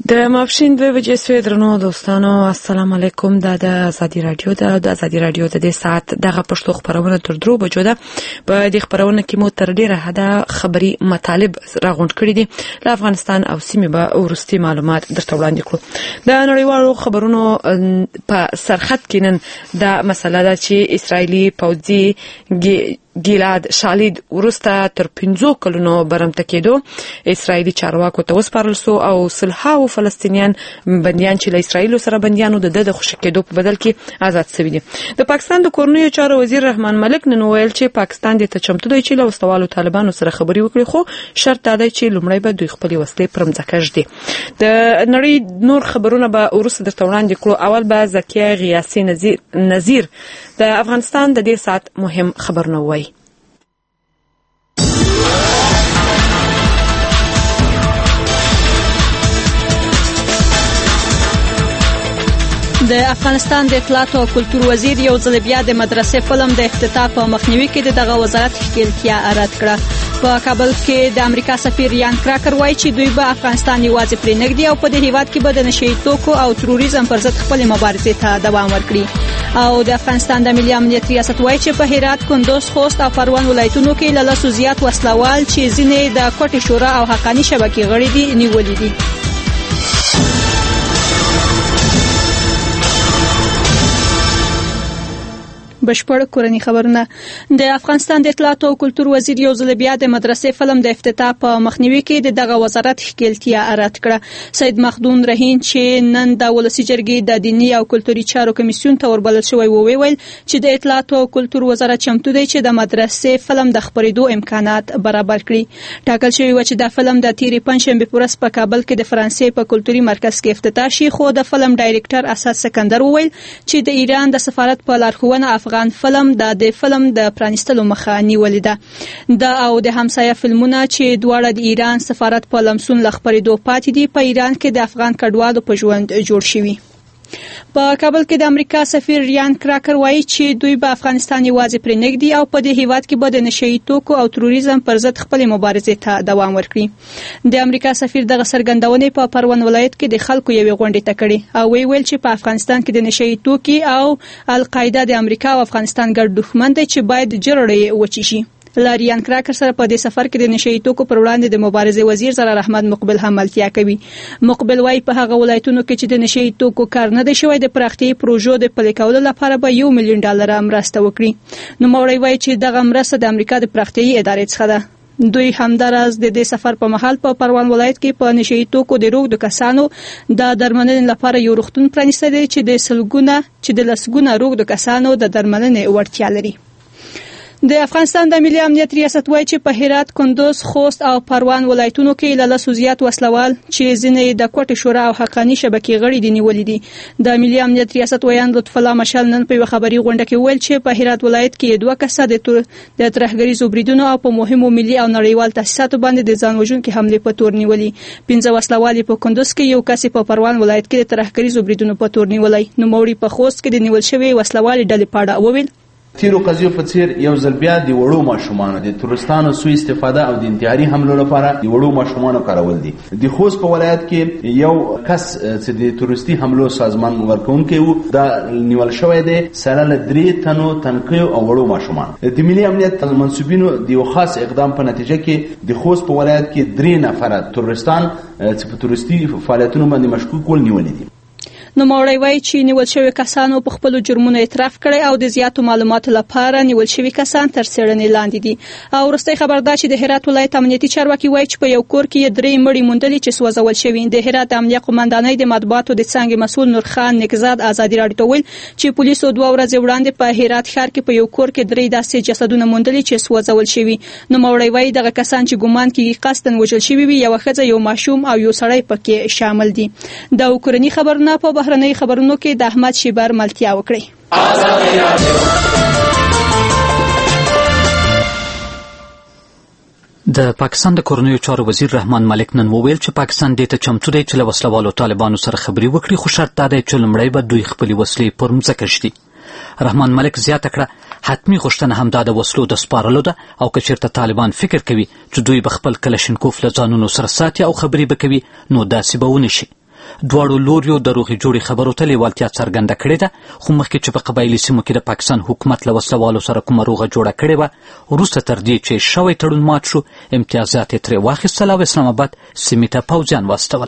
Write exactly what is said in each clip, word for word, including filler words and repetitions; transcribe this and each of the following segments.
د ماپښین دوه بجې سوې درنو دوستانو السلام علیکم. دا د ازادي رادیو د د ازادي رادیو د دې ساعت دغه پښتو خبرونه تر درو بجو ده. په دې خبرونه کې مو تر ډیره حده خبري مطالب راغونډ کړي دي. له افغانستان او سیمې به ورستي معلومات درته وړاندې کړو. د نړیوالو خبرونو په سرخط کې نن دا مسله ده چې اسرایلی پوځي ګیلاد شالید ورسته تر پنځو کلونو برمته کېدو اسرایلی چارواکو ته وسپارل سو او سلهاو فلسطینیان بنديان چې له اسرایل سره بنديانو د د خوشی کېدو په بدل کې آزاد شوي دي. د پاکستان د کورنیو چارو وزیر رحمان ملک نن ویل چې پاکستان د تچمتو دی چې له وسوالو طالبانو سره خبري وکړي، خو شرط دا دی چې لومړی به دوی خپل وسلې پر مځکه ږدي. د نړۍ نور خبرونه به ورسره درته وړاندې کړو. اول به زکیه غیاثي نذیر نذیر د افغانستان د دې سات مهم خبرونه وایي. د افغانستان د اطلاعات او کلتور وزیر یو ځل بیا د مدرسې فلم د افتتاح په مخنیوي کې دغه وزارت ښکیلتیا رد کړه. په کابل کې د امریکا سفیر ریان کراکر وایي چې دوی به افغانستان یوازې پرې نږدي او په دې هیواد کې به د نشهیي توکو او تروریزم پر ضد خپل مبارزې ته دوام ورکړي. او د افغانستان د ملي امنیت ریاست وایي چې په هرات، کندوز، خوست او پروان ولایتونو کې له لسو زیات وسلوال چې ځینې د کوټې شورا او حقاني شبکې غړي دي نیولي دي. بشپړ کورنی خبرونه. د افغانستان د اطلاعات او کلتور وزیر یو ځل بیا د مدرسې فلم د افتتاح په مخنیوي کې دغه وزارت ښکیلتیا رد کړه. سید مخدون رهین چې نن د ولسی جرګې د دینی او کلتوري چارو کمیسیون ته وربلل شوی و ویل چې د اطلاعات او کلتور وزارت چمتو دی چې د مدرسې فلم د خبرېدو امکانات برابر کړي. ټاکل شوی و چې د فلم د تیرې پنځشنبه پورس په کابل کې د فرانسې په کلتوري مرکز کې افتتاح شي، خو د فلم ډایریکټر اساس سکندر وویل چې د ایران د سفارت په لارښوونه افغان فلم د د فلم د پرانستلو مخه نیولې ده. د او د همسایه فلمونه چې دواړه د ایران سفارت په لمسون لخبرېدو پاتې دي په ایران کې د افغان کډوالو په ژوند جوړ شوي. په کابل کې د امریکا سفیر ریان کراکر وایي چې دوی به افغانستان یوازې پرې نږدي او په دې هیواد کې به د نشهیي توکو او تروریزم پر ضد خپل مبارزې ته دوام ورکړي. د امریکا سفیر دغه څرګندونې په پروان ولایت کې د خلکو یوې غونډې ته کړې او وی ویل چې په افغانستان کې د نشهیي توکي او القاعده د امریکا او افغانستان ګډ دښمن دی چې باید جرړې وچی شي. لاریان کراکر سره په دې سفر کې د نشهیي توکو پر وړاندې د مبارزې وزیر زرار احمد مقبل هم ملتیا کوي. مقبل وايي په هغه ولایتونو کې چې د نشهیي توکو کار نه دی شوی د پراختیايي پروژو د پلي کولو لپاره به یو میلیون ډالر مرسته وکړي. نو موري وايي چې دغه مرسته د امریکا د پراختیايي ادارې څخه ده. دوی همدارس د دې سفر په مهال په پروان ولایت کې په نشهیي توکو د روغ د کسانو د درملنې لپاره یو روغتون پرانیستی دی چې د سلګونه چې د لسګونه روغ د کسانو د درملنې وړتیا لري. د افغانستان د ملي امنیت ریاست وایي چې په هرات، کندوز، خوست او پروان ولایتونو کې له لسو زیات وسلوال چې ځینې د کوټې شورا او حقاني شبکې غړي دي نیولي دي. د ملي امنیت ریاست ویان لطف الله مشال نن په یوه خبري غونډه کې ویل چې په هرات ولایت کې دوه کسه د د ترهګریزو بریدونو او په مهمو ملي او نړیوال تاسیساتو باندې د ځان وژونکي حملې په تور نیولي. پنځه وسلوال په کندوز کې، یو کس په پروان ولایت کې د ترهګریزو بریدونو په تور نیولي. نو موري په خوست کې د نیول شوی وسلوال ډلې پاړه وویل تیرو قضیو په څیر یو ځل بیا د وړو ماشومانو د تورستانو سوء استفاده او د انتحاري حملو لپاره د وړو ماشومانو کارول دي. د خوست په ولایت کې یو کس چې د تورستي حملو سازمان ورکوونکی و دا نیول شوی دی سره له درې تنو تنکیو او وړو ماشومان. د ملي امنیت منسوبینو د یو خاص اقدام په نتیجه کې د خوست په ولایت کې درې نفره تورستان چې په تورستي فعالیتونو باندې مشکوک ول نیولي دي. نو موري وايي چې نیول شوی کسانو په خپل جرمونو اعتراف کړي او د زیاتو معلوماتو لپاره نیول شوی کسان تر څېړنې لاندې دي. او ورسته خبر ده چې د هرات ولایت امنیتي چارواکي وايي چې په یو کور کې درې مړي موندلي چې سوځول شوی. د هرات امنیه قومندانۍ د مطبوعاتو د څنګه مسؤل نورخان نکزاد ازادي راډیو ته ویل چې پولیسو دوه ورځې وړاندې په هرات ښار کې په یو کور کې درې داسې جسدونه موندلي چې سوځول شوی. نو موري وايي دغه کسان چې ګومان کیږي قصدن وژل شوی وي یو ښځه، یو ماشوم او یو سړی پکې شامل دي. د اوکراني خبرونه په بهرنۍ خبرونو کې د احمد شیبر ملتیا وکړي. د پاکستان د کورنیو چارو وزیر رحمان ملک نن وویل چې پاکستان دې ته چمتو دی چې له وسلوالو طالبانو سره خبرې وکړي، خو شرط دا دی چې لومړی به دوی خپلې وسلې پر مځکه ږدي. رحمان ملک زیاته کړه حتمی غوښتنه همدا د وسلو د سپارلو ده او که چېرته طالبان فکر کوي چې دوی به خپل کلشنکوف له ځانونو سره ساتي او خبرې به کوي نو داسې به ونه شي. دواړو لوریو د روغې جوړې خبرو ته لیوالتیا څرګنده کړې ده، خو مخکې چې په قبایلي سیمو کې د پاکستان حکومت له وسلوالو سره کومه روغه جوړه کړې وه، وروسته تر دې چې شوی تړون مات شو، امتیازات یې ترې واخیستل او اسلام آباد سیمې ته پوځیان واستول.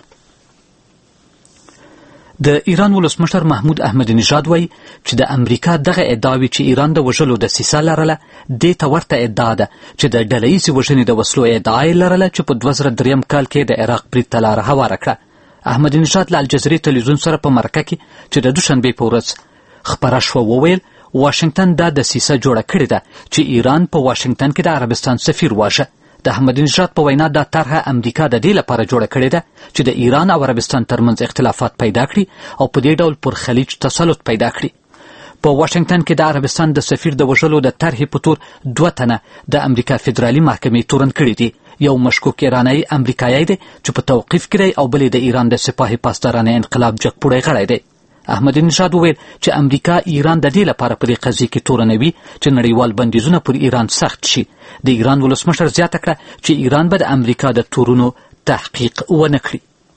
د ایران ولسمشر محمود احمدي نژاد وایي چې د امریکا دغه ادعاوې چې ایران د وژلو دسیسه لرله، دې ته ورته ادعا ده چې د ډلهییزې وژنې د وسلو ادعا یې لرله چې په دوه زره دریم کال کې د عراق برید ته لاره هواره کړه. احمدي نژاد له الجزیرې تلویزیون سره په مرکه کې چې د دوشنبې په ورځ خپره شوه وویل واشنګټن دا دسیسه جوړه کړې ده چې ایران په واشنګټن کې د عربستان سفیر واژه. د احمدي نژاد په وینا دا طرحه امریکا د دې لپاره جوړه کړې ده چې د ایران او عربستان ترمنځ اختلافات پیدا کړي او په دې ډول پر خلیج تسلط پیدا کړي. په واشنګټن کې د عربستان د سفیر د وژلو د طرحې په تور دوه تنه د امریکا فدرالي محکمې تورن کړي دي. یو مشکوک ایرانی امریکایي دی چې په توقیف کې دی او بل د ایران د سپاه پاسدارانه انقلاب جګپوړی غړی دی. احمدي نژاد وویل چې امریکا ایران د دې لپاره په دې قضیه کې تورنوي چې نړیوال بندیزونه پر ایران سخت شي. د ایران ولسمشر زیاته کړه چې ایران به د امریکا د تورونو تحقیق ونه کړي.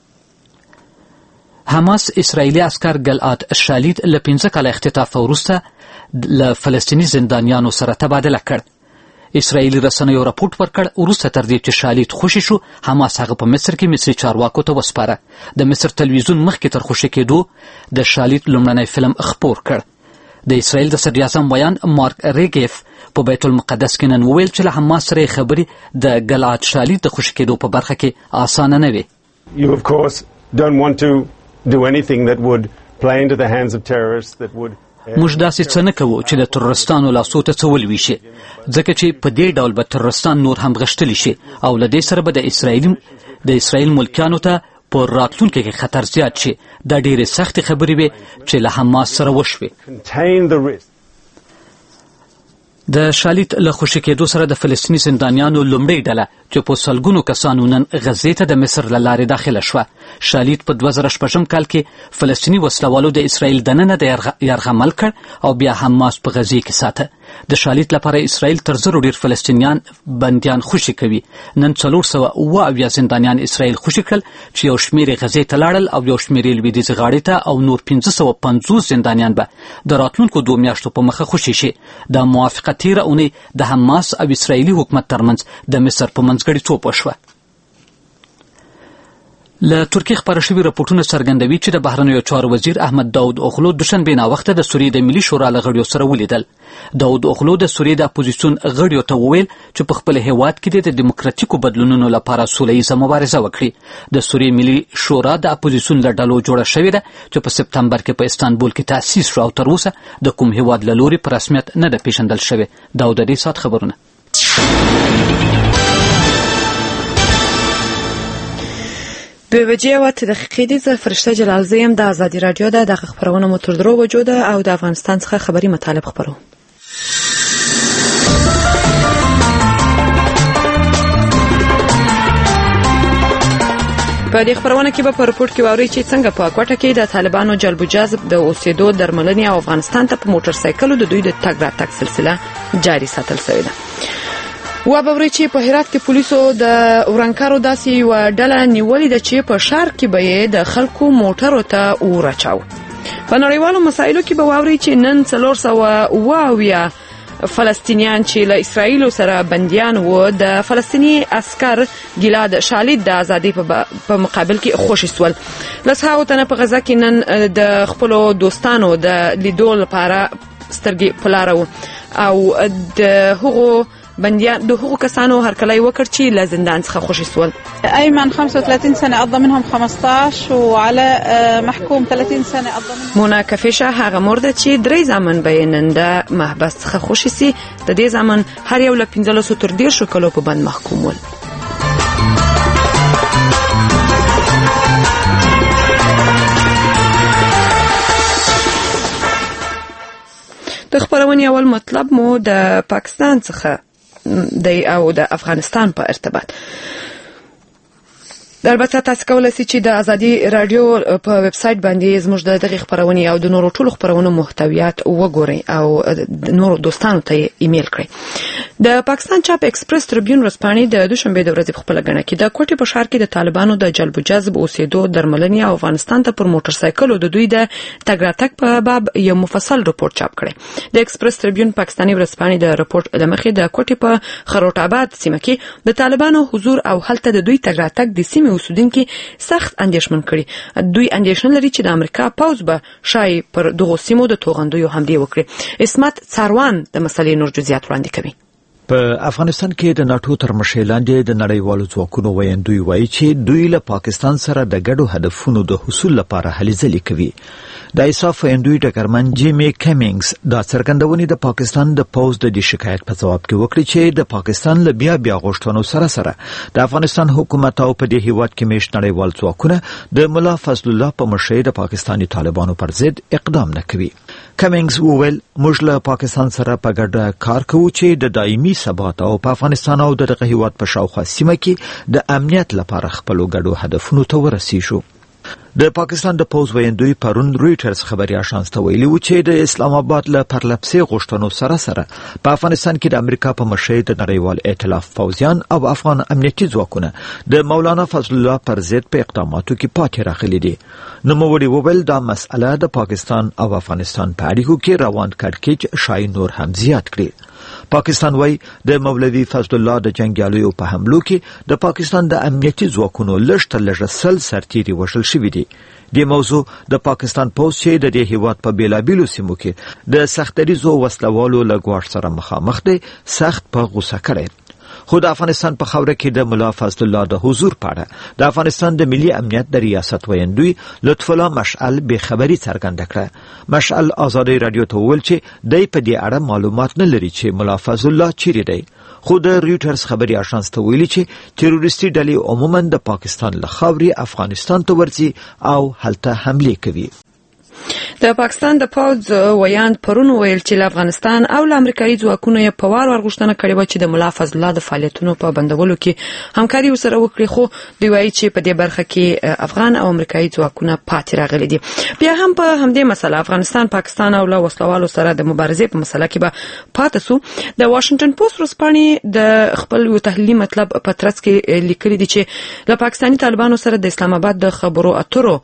حماس اسرائیلي عسکر ګلعاد شالید له پنځه کاله اختطاف وروسته له فلسطیني زندانیانو سره تبادله کړ. اسرائیلي رسنیو راپورټ ورکړ وروسته تر دې چې شالید خوشي شو، حماس هغه په مصر کې مصري چارواکو ته وسپاره. د مصر تلویزیون مخکې تر خوشي کېدو د شالید لومړنی فلم خپور کړ. د اسرائیل د صدر اعظم ویان مارک ریګیف په بیت المقدس کې نن وویل چې له حماس سره خبرې د ګلعاد شالید د خوشي کېدو په برخه کې اسانه نه وي. You of course don't want to do anything that would play into the hands of terrorists that would موږ داسې څه نه کوو چې د ترورستانو لاسو ته څه ولوي شي، ځکه چې په دې ډول به ترورستان نور هم غښتلي شي او له دې سره به د اسرائیل د اسرائیل ملکیانو ته په راتلونکي کې خطر زیات شي. دا ډېرې سختې خبرې وې چې له حماس سره وشوې. د شالید له خوشي کېدو سره د فلسطیني زندانیانو لومړۍ ډله چې په سلګونو کسانو نن غزې ته د مصر له لارې داخله شوه. شالید په دوه زره شپږم کال کې فلسطیني وسلوالو د اسرائیل دننه د یرغمل کړ او بیا حماس په غزې کې ساته. د شالید لپاره اسرائیل تر زرو ډېر فلسطینیان بندیان خوشي کوي. نن څلور سوه اووه اویا زندانیان اسرائیل خوشي کړل چې یو شمېر یې غزې ته لاړل او یو شمېر یې لویدیځې غاړې ته او نور پنځه سوه پنځوس زندانیان به د راتلونکو دوو میاشتو په مخه خوشي شي. دا موافقه تېره اونۍ د حماس او اسرائیلي حکومت ترمنځ د مصر په منځګړیتوب وشوه. له ترکیې خپاره شوي راپورټونه څرګندوي چې د بهرنیو چارو وزیر احمد داود اوغلو دوشنبې ناوخته د سوریې د ملي شورا له غړیو سره ولیدل. داود اوغلو د سوریې د اپوزیسیون غړیو ته وویل چې په خپل هیواد کې د دیموکراتیکو بدلونونو لپاره سوله ییزه مبارزه وکړي. د سوریې ملي شورا د اپوزیسیون له ډلو جوړه شوې ده چې په سپتمبر کې په استانبول کې تأسیس شو او تر اوسه د کوم هیواد له لوري په رسمیت نه ده پیژندل شوې. دا د دې ساعت خبرونه. دوی بجې او اته دقیقې دي. زه فرشته جلال زیم د ازادي راډیو د دغه خبرونه مو تر درو بجو ده او د افغانستان څخه خبري مطالب خبرو. په دې خبرونه کې به په رپورټ کې واوري چې څنګه په کوټه کې د طالبانو جلب و جذب د اوسېدو درملنې او افغانستان ته په موټر سایکلو د دوی د تګ راتګ سلسله جاري ساتل شوې ده. و به ورې چې په هرات کې پولیسو د ورانکارو داسې یو ډله نیولې ده چې په ښار کې به یې د خلکو موټرو ته اور اچاو. په نړیوالو مسایلو کې به واوري چې نن څلور سوه اووه اویا فلسطینیان چې له اسرائیلو سره بندیان وو د فلسطیني عسکر ګلعاد شالید د ازادۍ په مقابل کې خوشي سول. لسهاو تنه په غزه کې نن د خپلو دوستانو د لیدو لپاره سترګې په لاره وو او د هغو بنديان د هغو کسانو هرکلی وکړ چې له زندان څخه خوشي سول. ايمن خمسة وثلاثين سنه قضى منهم خمسة عشر وعلى محكوم ثلاثين سنه قضى منهم. مونا کفیشه هغه مرده چې درې ځامن بیننده محبس څخه خوشي سي. د دې ځامن هر یو له پنځلسو تر دېرشو کلو په بند محکوم ول. د خبرونې اول مطلب مو د پاکستان څخه د او د افغانستان په ارتباط. البته تاسو کولای شئ چې د ازادي رادیو په ویب سټ باندې زموږ د دغه خبرونه او د نورو ټولو خبرونو محتویات وګورئ او نورو دوستانو ته ایمیل کړئ. د پاکستان چاپ ایکسپریس ټریبیون ورځپاڼې د دوشنبه د ورځې په خپل غنه کې د کوټې په ښار کې د طالبانو د جلب و جذب اوسېدو درملنې او افغانستان ته پر موټر سایکل د دوی د تګ راتګ په باب یو مفصل رپورت چاپ کړی. د ایکسپریس ټریبیون پاکستاني ورځپاڼې د رپورت د مخې د کوټې په خروټ آباد سیمه کې د طالبانو حضور او هلته د دوی تګ راتګ د سیمې اوسیدونکو سخت اندېښمن کړي. دوی اندېښنه لري چې د امریکا پوځ به شای پر دغه سیمو د توغندیو حمله وکړي. اسمت څاروان د مسلې نور جزئیات وړاندې کوي. په افغانستان کې د ناتو تر مشرۍ لاندې د نړیوالو ځواکونو ویاندوی وایي چې دوی له پاکستان سره د ګډو هدفونو د حصول لپاره هلې ځلې کوي. د ایساف ویاندوی ډګرمن جیمی کمینګز دا څرګندونې د پاکستان د پوځ د دې شکایت په ځواب کې وکړي چې د پاکستان له بیا بیا غوښتنو سره سره د افغانستان حکومت او په دې هیواد کې مېشت نړیوال ځواکونه د ملا فضل الله په مشرۍ د پاکستاني طالبانو پر ضد اقدام نه کوي. کمینګز وویل موږ له پاکستان سره په ګډه کار کوو چې د دایمي ثبات او په افغانستان او دغه هیواد په شاوخوا سیمه کې د امنیت لپاره خپل ګډو هدفونو ته ورسیږو. د پاکستان د پوز ویاندوی پرون رويټرز خبري اژانس ته ویلي و چې د اسلام آباد له پرلپسې غوښتنو سره سره په افغانستان کې د امریکا په مشرۍ د نړیوال ائتلاف پوځیان او افغان امنیتي ځواکونه د مولانا فضل الله پر ضد په اقداماتو کې پاتې راغلي دي. نوموړي وویل دا مسأله د پاکستان او افغانستان په اړیکو کې روان کړکېچ شای نور هم زیات کړي. پاکستان وای د مولوی فضل الله د جنگیالیو په حملو کې د پاکستان د امنیتي ځواکونو لږ تر لږه سل سرتیري وژل شوي دي. د موضوع د پاکستان پوځ چې د دې هیواد په بیلابیلو سیمو کې د سختریزو وسلوالو له ګواښ سره مخامخ دی سخت په غوسه کړي. خو د افغانستان په خاوره کې د ملا فضل الله د حضور په اړه د افغانستان د ملي امنیت د ریاست ویاندوی لطف الله مشعل به خبري څرګنده کړه. مشعل ازادي رادیو ته وویل چې دای په دې اړه معلومات نه لري چې ملا فضل الله چیرې دی. خو د رويټرز خبري اژانس ته ویلي چې تروریستي ډلې عموما د پاکستان له خاورې افغانستان ته ورځي او هلته حمله کوي. د پاکستان د پوز ویاند پرون ویل چې افغانستان او امریکایي ځواکونو یې په وار ورغښتنه کړې و چې د ملا فضل الله د فعالیتونو په بندولو کې همکاري وسره وکړي. خو دوی وایي چې په دې برخه کې افغان او امریکایي ځواکونه پاتې راغلي دي. بیا هم په همدې مسله افغانستان پاکستان او له وسلوالو سره د مبارزې په مسله کې به پاتې سو. د واشنگټن پوسټ ورځپاڼې د خپل یو تحلیلي مطلب په ترڅ کې لیکلي دي چې له پاکستاني طالبانو سره د اسلام آباد د خبرو اترو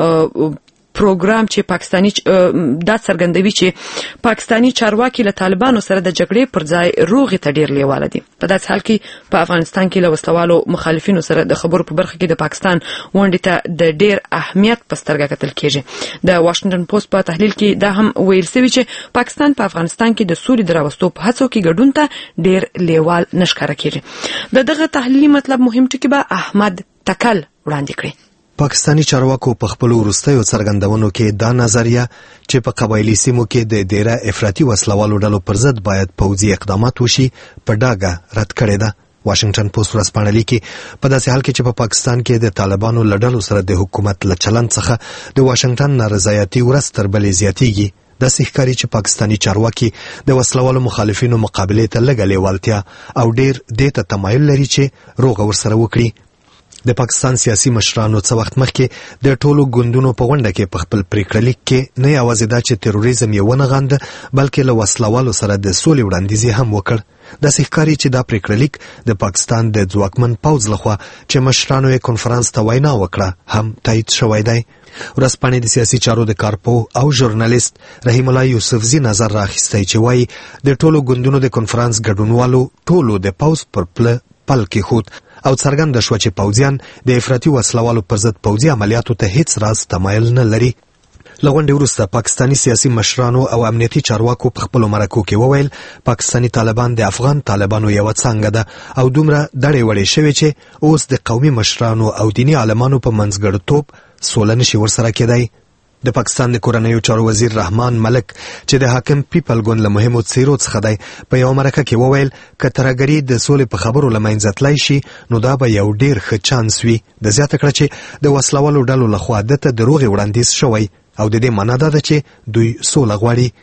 پروګرام چې پاکستاني د څرګندوي چې پاکستاني چارواکي له طالبانو سره د جګړې پر ځای روغې ته ډیر لیواله دي. په داسې حال کې په افغانستان کې له وسلوالو مخالفینو سره د خبرو په برخه کې د پاکستان ونډې ته د ډیر اهمیت په سترګه کتل کېږي. د واشنگټن پوسټ په تحلیل کې دا هم ویل شوی چې پاکستان په افغانستان کې د سولې د راوستو په هڅو کې ګډون ته ډیر لیوال نشکاره کېږي. د دغه تحلیلي مطلب مهم ټکی به احمد تکل وړاندې کړي. پاکستانی چارواکو په خپل وروستیو څرګندونو کې دا نظریه چې په قبایلی سیمو کې د ډیره افراطي وسلوالو ډلو پر ضد باید پوځي اقدامات وشي په ډاګه رد کړې ده. واشنگټن پوسټ ورځپاڼه لیکي په داسې حال کې چې په پاکستان کې د طالبانو له ډلو سره د حکومت له چلند څخه د واشنگټن نارضایتي ورځ تر بلې زیاتیږي. داسې ښکاري چې پاکستانی چارواکي د وسلوالو مخالفینو مقابلې ته لږه لیوالتیا او ډیر دې ته تمایل لري چې روغه ورسره وکړي. د پاکستان سیاسي مشرانو څه وخت مخکې د ټولو ګوندونو په غونډه کې په خپل پریکړه لیک کې نه یوازې دا چې تروریزم یې ونه غانده بلکې له وسلوالو سره د سولې وړاندیز هم وکړ. داسې ښکاري چې دا پریکړه لیک د پاکستان د ځواکمن پوځ لخوا چې مشرانو یې کنفرانس ته وینا وکړه هم تایید شوی دی. ورځپاڼې د سیاسي چارو د کارپو او ژورنالیست رحیم الله یوسفزي نظر راخیستی چې وایي د ټولو ګوندونو د کنفرانس ګډونوالو ټولو د پوځ پر پله پل کې خود او څرګنده شوه چې پوځیان د افراطي وسلوالو پر ضد پوځي عملیاتو ته هیڅ راز تمایل نه لري. له غونډې وروسته پاکستاني سیاسي مشرانو او امنیتي چارواکو په خپلو مرکو کې وویل پاکستاني طالبان د افغان طالبانو یوه څانګه ده او دومره دړې وړې شوې چې اوس د قومي مشرانو او دیني عالمانو په منځګړیتوب سوله نشي ورسره کېدی. د پاکستان د کورنیو چارو وزیر رحمان ملک چې د حاکم پیپل ګوند له مهمو څیرو څخه دی په یو مرکه کې وویل که ترهګري د سولې په خبرو له منځه تللی شي نو دا به یو ډیر ښه چانس وي. د زیاته کړه چې د وسلوالو ډلو لخوا ده ته د روغې وړاندیز شوی او د دې معنا دا ده چې دوی سوله غواړي.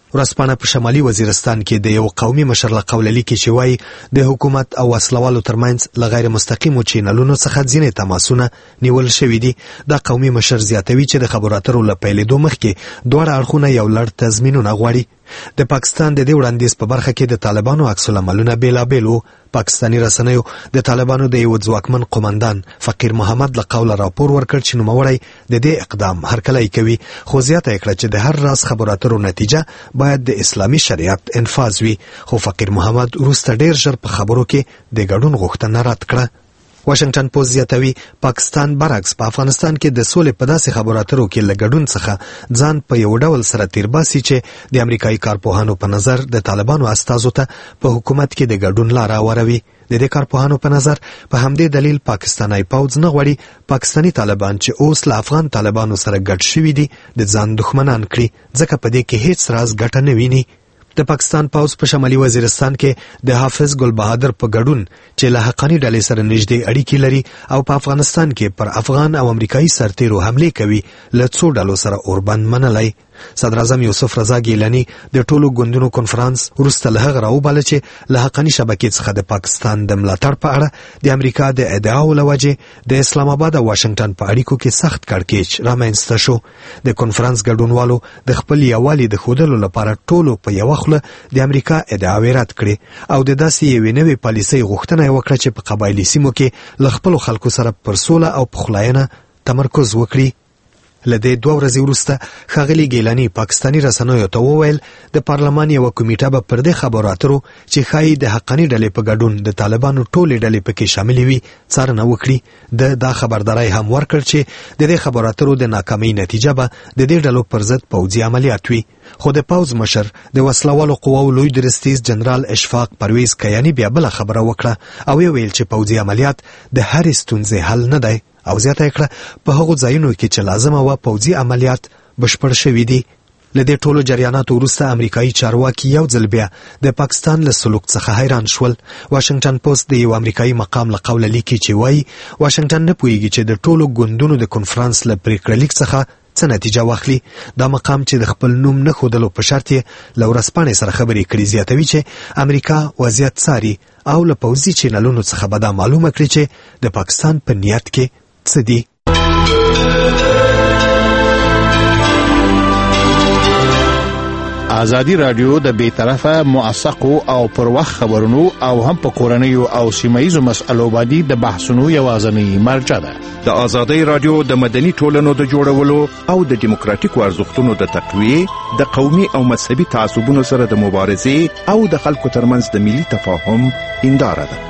ورځپاڼه په شمالي وزیرستان کې د یو قومي مشر له قوله لیکي چې وایي د حکومت او وسلوالو ترمنځ له غیر مستقیمو چینلونو څخه ځینې تماسونه نیول شوي دي. دا قومي مشر زیاتوي چې د خبرو اترو له پیلېدو مخکې دواړه اړخونه یو لړ تضمینونه غواړي. د پاکستان د دې وړاندیز په برخه کې د طالبانو عکس العملونه بېلابېل وو. پاکستاني رسنیو د طالبانو د یو ځواکمن قومندان فقیر محمد له قوله راپور ورکړ چې نوموړی د دې اقدام هرکلی کوي، خو زیاته یې کړه چې د هر راز خبرو اترو نتیجه باید د اسلامي شریعت انفاذ وي. خو فقیر محمد وروسته ډیر ژر په خبرو کې د ګډون غوښتنه رد کړه. واشنگټن پوسټ زیاتوي پاکستان برعکس په افغانستان کې د سولې په داسې خبرو اترو کې له ګډون څخه ځان په یو ډول سره تیرباسي چې د امریکایي کارپوهانو په نظر د طالبانو استازو ته په حکومت کې د ګډون لاره هواروي. د دې کارپوهانو په نظر په همدې دلیل پاکستاني پوځ نه غواړي پاکستاني طالبان چې اوس له افغان طالبانو سره ګډ شوي دي د ځان دښمنان کړي، ځکه په دې کې هیڅ راز ګټه نه ویني. د پاکستان پوځ په شمالي وزیرستان کې د حافظ ګل بهادر په ګډون چې له حقاني ډلې سره نږدې اړیکې لري او په افغانستان کې پر افغان او امریکایي سرتیرو حملې کوي له څو ډلو سره اوربند منلی. صدر اعظم یوسف رضا ګیلاني د ټولو ګوندونو کنفرانس وروسته له هغه راوباله چې له حقاني شبکې څخه د پاکستان د ملاتړ په اړه د امریکا د ادعاو له وجې د اسلام آباد او واشنگټن په اړیکو کې سخت کړکېچ رامنځته شو. د کنفرانس ګډونوالو د خپل یووالي د ښودلو لپاره ټولو په یوه خوله د امریکا ادعاوې رد کړې او د داسې یوې نوې پالیسۍ غوښتنه یې وکړه چې په قبایلي سیمو کې له خپلو خلکو سره پر سوله او پخلاینه تمرکز وکړي. له دې دوه ورځې وروسته ښاغلي ګیلاني پاکستاني رسنیو ته وویل د پارلمان یوه کمیټه به پر دې خبرو اترو چې ښایي د حقاني ډلې په ګډون د طالبانو ټولې ډلې پکې شاملې وي څارنه وکړي. د دا خبرداری هم ورکړ چې د دې خبرو اترو د ناکامۍ نتیجه به د دې ډلو پر ضد پوځي عملیات وي. خو د پوځ مشر د وسلوالو قواو لوی درستیز جنرال اشفاق پرویز کیاني بیا بله خبره وکړه او ویل چې پوځي عملیات د هرې ستونزې حل نه دی او زیاته یې کړه په هغو ځایونو کې چې لازمه وه پوځي عملیات بشپړ شوي دي. له دې ټولو جریاناتو وروسته امریکایي چارواکي یو ځل بیا د پاکستان له سلوک څخه حیران شول. واشنگټن پوسټ د یو امریکایي مقام له قوله لیکي چې وایي واشنگټن نه پوهیږي چې د ټولو ګوندونو د کنفرانس له پریکړه لیک څخه څه نتیجه واخلي. دا مقام چې د خپل نوم نه ښودلو په شرط یې له ورځپاڼې سره خبرې کړي زیاتوي چې امریکا وضعیت څاري او له پوځي چینلونو څخه به دا معلومه کړي چې د پاکستان په نیت کې څه دي. ازادي رادیو د بې طرفه موثقو او پر وخت خبرونو او هم په کورنیو او سیمایي مسألو باندې د بحثونو یوازینی مرجع ده. د ازادي رادیو د مدني ټولنو د جوړولو او د دیموکراتیکو ارزښتونو د تقویه، د قومي او مذهبي تعصبونو سره د مبارزې او د خلکو ترمنځ د ملي تفاهم هنداره ده.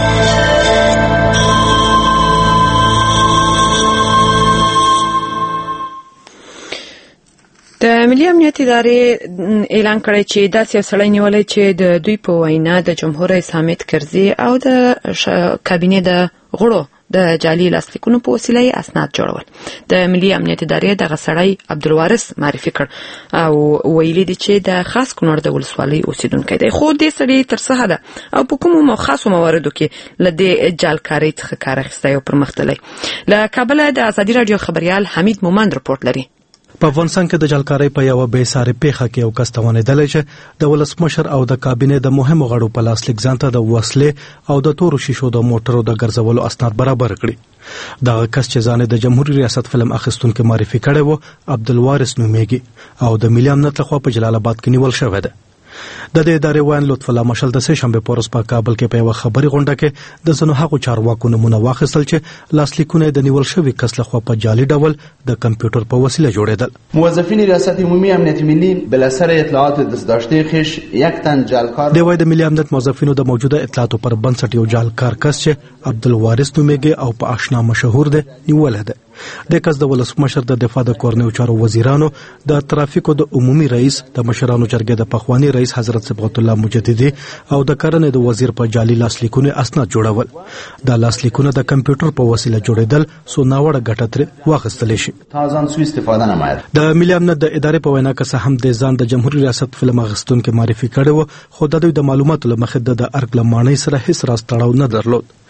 د ملي امنیت ادارې اعلان کړی چې داسې یو سړی نیولی چې د دوی په وینا د جمهور رئیس حامد کرزي او د کابینې د غړو د جعلي لاسلیکونو په وسیله یې اسناد جوړول. د ملي امنیت ادارې دغه سړی عبدالوارث معرفي کړ او ویلي دي چې د خاص کونړ د ولسوالۍ اوسیدونکی دی، خو دې سړي تر څه حده او په کومو خاصو مواردو کې له دې جعلکارۍ څخه کار اخیستی او پرمختللی. له کابله د ازادي راډیو خبریال حمید مومند رپورټ لري. په افغانستان کې د جعلکارۍ په یوه بې ساري پیښه کې یو کس توانېدلی چې د ولسمشر او د کابینې د مهمو غړو په لاسلیک ځان ته د وسلې او د تورو شیشو د موټرو د ګرځولو اسناد برابر کړي. دغه کس چې ځان د جمهوریت ریاست فلم اخیستونکي معرفي کړی و عبدالوارث نومیږي او د ملي امنیت لخوا په جلال آباد کې نیول شوی دی. د دې ادارې وایي لطف الله مشل د سه شنبه په ورځ په کابل کې په یوه خبري غونډه کې د ځینو هغو چارواکو نومونه واخیستل چې لاسلیکونه د نیول شوي کس لخوا په جعلي ډول د کمپیوټر په وسیله جوړېدل. موظفین ریاست عمومی امنیت ملی بالاثر اطلاعات دستداشته خش یک تن جعلکار دی وایي د ملي امنیت موظفینو د موجوده اطلاعاتو پر بنسټ یو جعلکار کس چې عبدالوارث نومیږي او په آشنا مشهور دی نیولی دی. د کس د ولسمشر د دفاع د کورنیو چارو وزیرانو د ترافیکو د عمومي رئیس د مشرانو جرګې د پخوانی رئیس حضرت صبغت الله مجددي او د کرنې د وزیر په جعلي لاسلیکونه اسناد جوړول. دا لاسلیکونه د کمپیوټر په وسیله جوړېدل سو ناوړه ګټه ترې واخیستلی شي. تازان سو استفاده نماید. د ملي امنیت د ادارې په وینا که څه هم د ځان د جمهوریت ریاست فلم اخیستونکي معرفي کړی و، خو د دوی د معلوماتو له مخې د ارګ له ماڼۍ سره هیڅ راز تړاو نه درلود.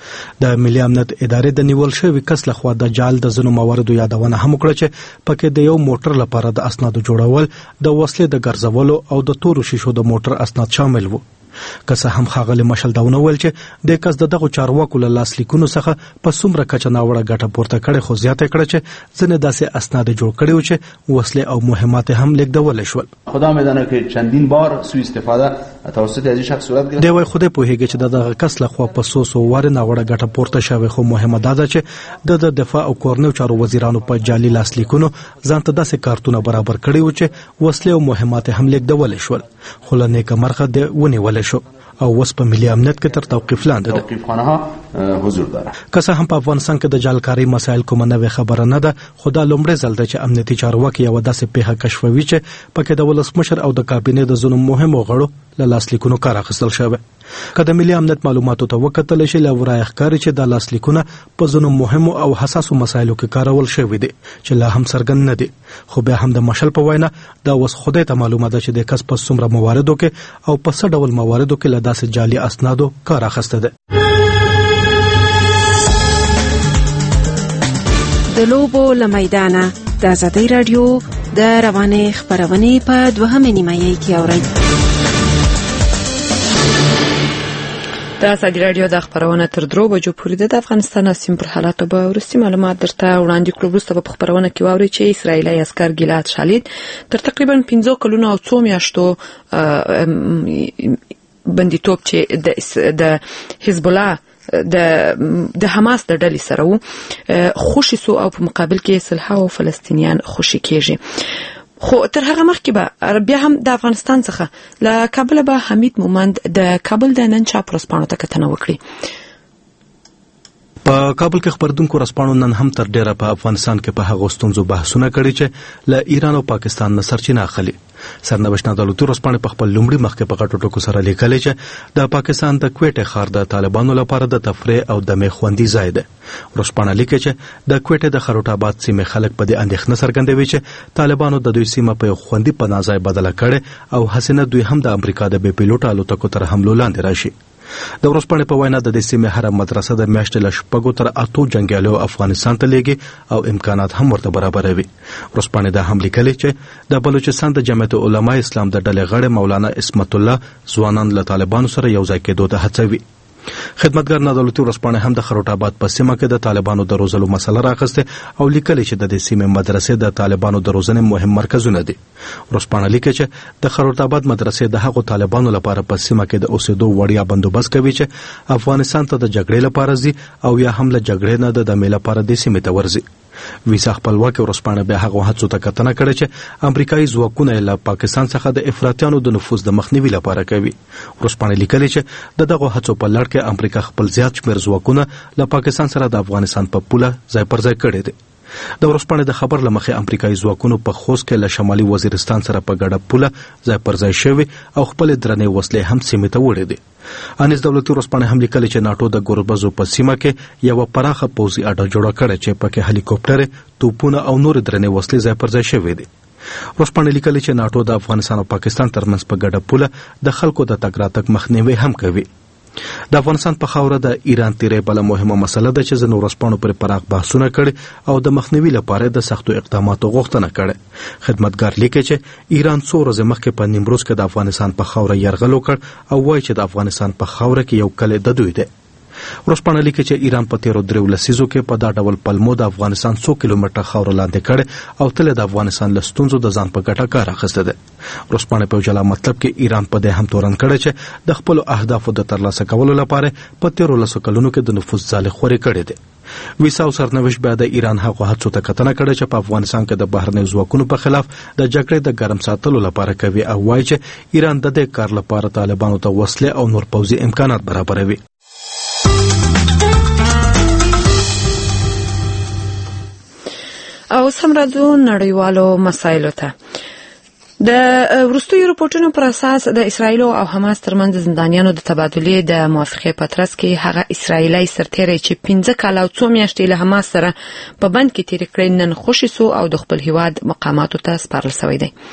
د ملي امنیت ادارې د نیول شوی کس لخوا د جال د ځینو مواردو یادونه هم وکړه چې پکې د یو موټر لپاره د اسنادو جوړول، د وسلې د ګرځولو او د تورو شیشو د موټر اسناد شامل وو. که څه هم ښاغلي مشل دا ونه ویل چې د کس د دغو چارواکو له لاسلیکونو څخه په څومره کچه ناوړه ګټه پورته کړې، خو زیاته کړه چې ځینې داسې اسناد جوړ کړي وو چې وسلې او مهمات هم لیږدولی شول. خدا میدانه که چندین بار سوء استفاده توسط از این شخص صورت گرفت. دی وايي خدای پوهیږي چې د دغه کس لخوا په څو څو وارې ناوړه ګټه پورته شوې، خو مهمه دا ده چې د دفاع او کورنیو چارو وزیرانو په جعلي لاسلیکونو ځان ته داسې کارتونه برابر کړي وو چې وسلې او مهمات هم لیږدولی شول، خو له نیکه مرغه دی ونیولی شو او اوس په ملي امنیت کې تر توقیف لاندې ده. توقیفخانه ها حضور داره. که څه هم په افغانستان کې د جعلکارۍ مسایل کومه نوې خبره نه ده، خو دا لومړی ځل ده چې امنیتي چارواکي یوه داسې پیښه کشفوي چې پکې د ولسمشر او د کابینې د ځینو مهمو غړو له لاسلیکونو کار اخیستل شوی. که د ملي امنیت معلوماتو ته وکتل شي، له ورایه ښکاري چې دا لاسلیکونه په ځینو مهمو او حساسو مسایلو کې کارول شوي دي چې لا هم څرګند نه دي. خو بیا هم د مشل په وینا دا اوس خدای ته معلومه ده چې د کس په څومره مواردو کې او په څه ډول مواردو کې له داسې جعلي اسنادو کار اخیسته ده. د لوبو له میدانه د ازادۍ راډیو د روانې خپرونې په دوهمه نیمایي کې اورئ. د ازادي راډیو د خبرونه تر درو بجو پورې د افغانستان او سیمې پر حالاتو به ورسي معلومات درته وړاندې کړو. وروسته په خبرونه کې واوري چې اسرایلي عسكر ګیلاد شالید تر تقریبا پنځه کلونو او څو میاشتو بندیتوب چې د حزب الله د د حماس د ډلې سره وو خوشي سو او په مقابل کې صلح او فلسطینیان خوشي کېږي. خو تر هغه مخکې به بیا هم د افغانستان څخه له کابل به حمید مومند د کابل د نن چاپ ورځپاڼو ته کتنه وکړي. په کابل کې خبردونکو ورځپاڼو نن هم تر ډیره په افغانستان کې په هغو ستونزو بحثونه کړي چې له ایران او پاکستان نه سرچینه اخلي. سرنوشت دولتي ورځپاڼې په خپل لومړي مخ کې په غټو ټکو سره لیکلي چې د پاکستان د کوټې ښار د طالبانو لپاره د تفریح او دمې خوندي ځای دی. ورځپاڼه لیکي چې د کوټې د خروټ آباد سیمې خلک په دې اندېښنه څرګندوي چې طالبانو د دوی سیمه په یو خوندي پناه ځای بدله کړې او هڅه دوی هم د امریکا د بې پیلوټ الوتکو تر حملو لاندې راشي. د ورځپاڼې په وینا د دې سیمې هره مدرسه د میاشتې له شپږو تر اتو جنګیالیو افغانستان ته لیږي او امکانات هم ورته برابروي. ورځپاڼې دا هم لیکلي چې د بلوچستان د جمعیت علماء اسلام د ډلې غړی مولانا اسمت الله ځوانان له طالبانو سره یو ځای کېدو ته هڅوي. خدمتګار نادولتي ورځپاڼې هم د خروټ آباد په سیمه کې د طالبانو د روزلو مسله راخسته او لیکلي چې د دې سیمې مدرسې د طالبانو د روزنې مهم مرکزونه دي. ورځپاڼه لیکي چې د خروټ آباد مدرسې د هغو طالبانو لپاره په سیمه کې د اوسېدو وړیا بندوبست کوي چې افغانستان ته د جګړې لپاره ځي او یا هم له جګړې نه د دمې لپاره د سیمې ته ورځي. ویسا خپلواکي ورځپاڼه بیا هغه هڅو ته کتنه کړې چې امریکایي ځواکونه له پاکستان څخه د افراطیانو د نفوذ د مخنیوي لپاره کوي. ورځپاڼه لیکلي چې د دغه هڅو په لړ کې امریکا خپل زیات شمېر ځواکونه له پاکستان سره د افغانستان په پوله ځای پر ځای کړي دي. د ورځپاڼې د خبر لمخې امریکایي ځواکونو په خوست کې له شمالي وزیرستان سره په ګډه پوله ځای پر ځای شوي او خپل درنې وسلې هم سیمې ته وړي دي. انیس دولتي ورځپاڼه هم لیکلي چې ناټو د ګوربزو په سیمه کې یو پراخه پوځي اډه جوړه کړې چې پکې هلیکوپټر، توپونه او نور درنې وسلې ځای پر ځای شوي دي. ورځپاڼه لیکلي چې ناټو د افغانستان او پاکستان ترمنځ په ګډه پوله د خلکو د تګ راتګ مخنیوي هم کوي. د افغانستان په خاوره د ایران تیرې بله مهمه مسله ده چې ځینو ورځپاڼو پرې پراخ بحثونه کړي او د مخنیوي لپاره د سختو اقداماتو غوښتنه کړې. خدمتګار لیکي چې ایران څو ورځې مخکې په نیمروز کې د افغانستان په خاوره یرغل وکړ او وایي چې د افغانستان په خاوره کې یو کلی د دوی دی. ورځپاڼه لیکي چې ایران په تیرو درېو لسیزو کې په دا ډول پلمو د افغانستان څو کیلومتره خاوره لاندې کړې او تل د افغانستان له ستونزو د ځان په ګټه کار اخیسته ده. ورځپاڼه په جلا مطلب کې ایران په دې هم تورن کړی چې د خپل اهدافو د ترلاسه کولو لپاره په تیرو لسو کلونو کې د نفوذ ځالې خورې کړې ده. ویسا او سرنوشت بیا د ایران هغو هڅو ته کتنه کړې چې په افغانستان کې د بهرنیو ځواکونو په خلاف د جګړې د ګرم ساتلو لپاره کوي او وایي چې ایران د دې کار لپاره طالبانو ته وسلې او نور پوځي امکانات برابروي. او سمرادو نړیوالو مسایلو ته د وروستیو رپورټونو پر اساس د اسرایل او حماس ترمنځ زندانیانو د تبادلې د موافقې په ترڅ کې هغه اسرایلی سرتیری چې پنځه کاله او څو میاشتې له حماس سره په بند کې تیر کړی نن خوشي سو او د خپل هیواد مقاماتو ته سپارل شوی دی.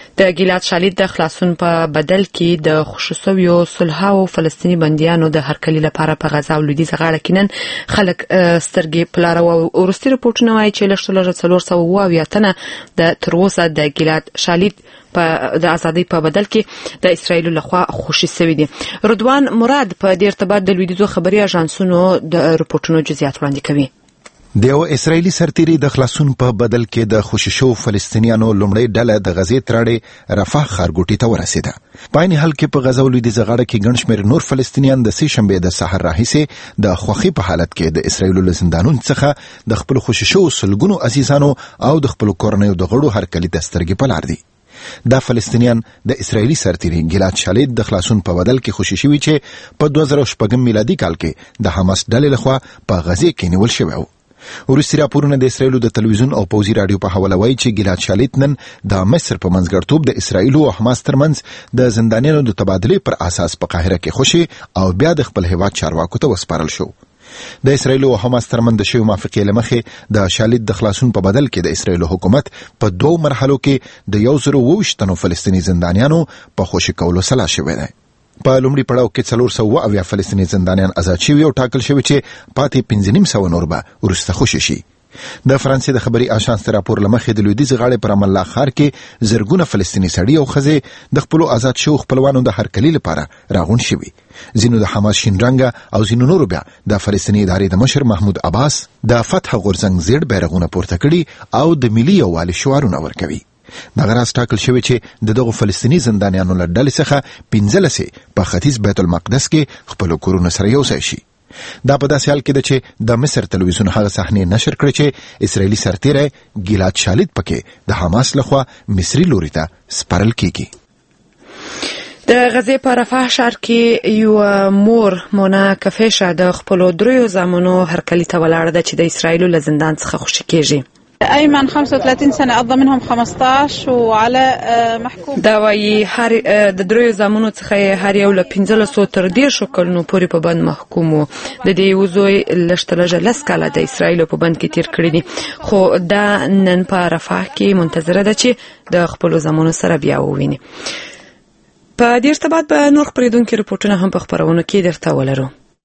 د ګیلاد شالید د خلاصون په بدل کې د خوشسویو صلحاو فلسطینی بنديانو د هرکلي لپاره په غزا او لویدیځ غاړه کې نن خلک سترګې پلاره او ورستي رپورټونه وايي چې لږ څلور سوه اوه اویا تنه د تر اوسه د ګیلاد شالید په د ازادي په بدل کې د اسرایل لخوا خوشي شوی دي. رضوان مراد په دې ارتباط د لویدیځو خبري اژانسونو د رپورټونو جزئیات وړاندې کوي. د یو اسرایلی سرتیری د خلاصون په بدل کې د خوششو فلسطینیانو لومړی ډله د غزې تراړې رفح ښارګوټي ته ورسېده. په عین حال کې په غزا او لویدیځ غاړه کې ګڼ شمېر نور فلسطینیان د سې شنبې د سحر راهیسې د خوښۍ په حالت کې د اسرایلو له زندانونو څخه د خپل خوششو سلګونو عزیزانو او د خپل کورنیو د غړو هرکلي ته سترګې په لار دي. دا فلسطینیان د اسرایلی سرتیری ګیلاد شالید د خلاصون په بدل کې خوشي شوي چې په دوه زره شپږم میلادي کال کې د حماس ډلې لخوا په غزې کې نیول شوی و. وروستي راپورونه د اسرایلو د تلویزیون او پوځي رادیو په حواله وایي چې ګیلاد شالید نن د مصر په منځګړیتوب د اسرایلو او حماس ترمنځ د زندانیانو د تبادلې پر اساس په قاهره کې خوشي او بیا د خپل هیواد چارواکو ته وسپارل شو. د اسرایلو او حماس ترمنځ د شوی موافقې لمخې د شالید د خلاصون په بدل کې د اسرایلو حکومت په دوه مرحلو کې د یو زر او اووه تنو فلسطینی زندانیانو په خوشي کولو سلا شوی دی. په لومړي پړاو کې څلور سوه اویا فلسطینی زندانیان آزاد شوي او ټاکل شوي چې پاتې پنځه نیم سوه نور به وروسته خوشي شي. د فرانسې د خبري آژانس راپور لمخې د لویدیځ غاړې پر امله ښار کې زرګونه فلسطینی سړي او ښځې د خپل آزاد شو خپلوانو د هرکلي لپاره راغون شوي. ځینو د حماس شین رنګه او ځینو نورو بیا د فلسطینی ادارې د مشر محمود عباس د فتح غورځنګ زیړ بیرغونه پورته کړي او د ملي یووالي شعارونه ورکوي. دغه راز ټاکل شوی چې د دغو فلسطینی زندانیانو له ډلې څخه پنځه لسې په ختیځ بیت المقدس کې خپل کورونه سره یوځای شي. دا په داسې حال کې ده چې د مصر تلویزیون هغه صحنې نشر کړې چې اسرایلی سرتیری ګیلاد شالید پکې د حماس لخوا مصري لوري ته سپارل کیږي. د غزې په رفح ښار کې یو مور مونا کفیشه د خپل دریو زامنو هرکلي ته ولاړه ده چې د اسرایلو له زندان څخه خوشي کیږي. أيمن خمسة وثلاثين سنة قضى منهم خمسة عشر وعلى محكوم دا وايي هر د دریو زامنو څخه هر یو له پنځلسو تر دېرشو کلونو پورې په بند محکوم و. د دې یو زوی لږترلږه لس کاله د اسرایلو په بند کې تیر کړي دي، خو دا نن په رفح کې منتظره ده چې د خپلو زامنو سره بیا وویني. په دې ارتباط به نور خپرېدونکي رپورټونه هم په خپرونو کې درته ولرو.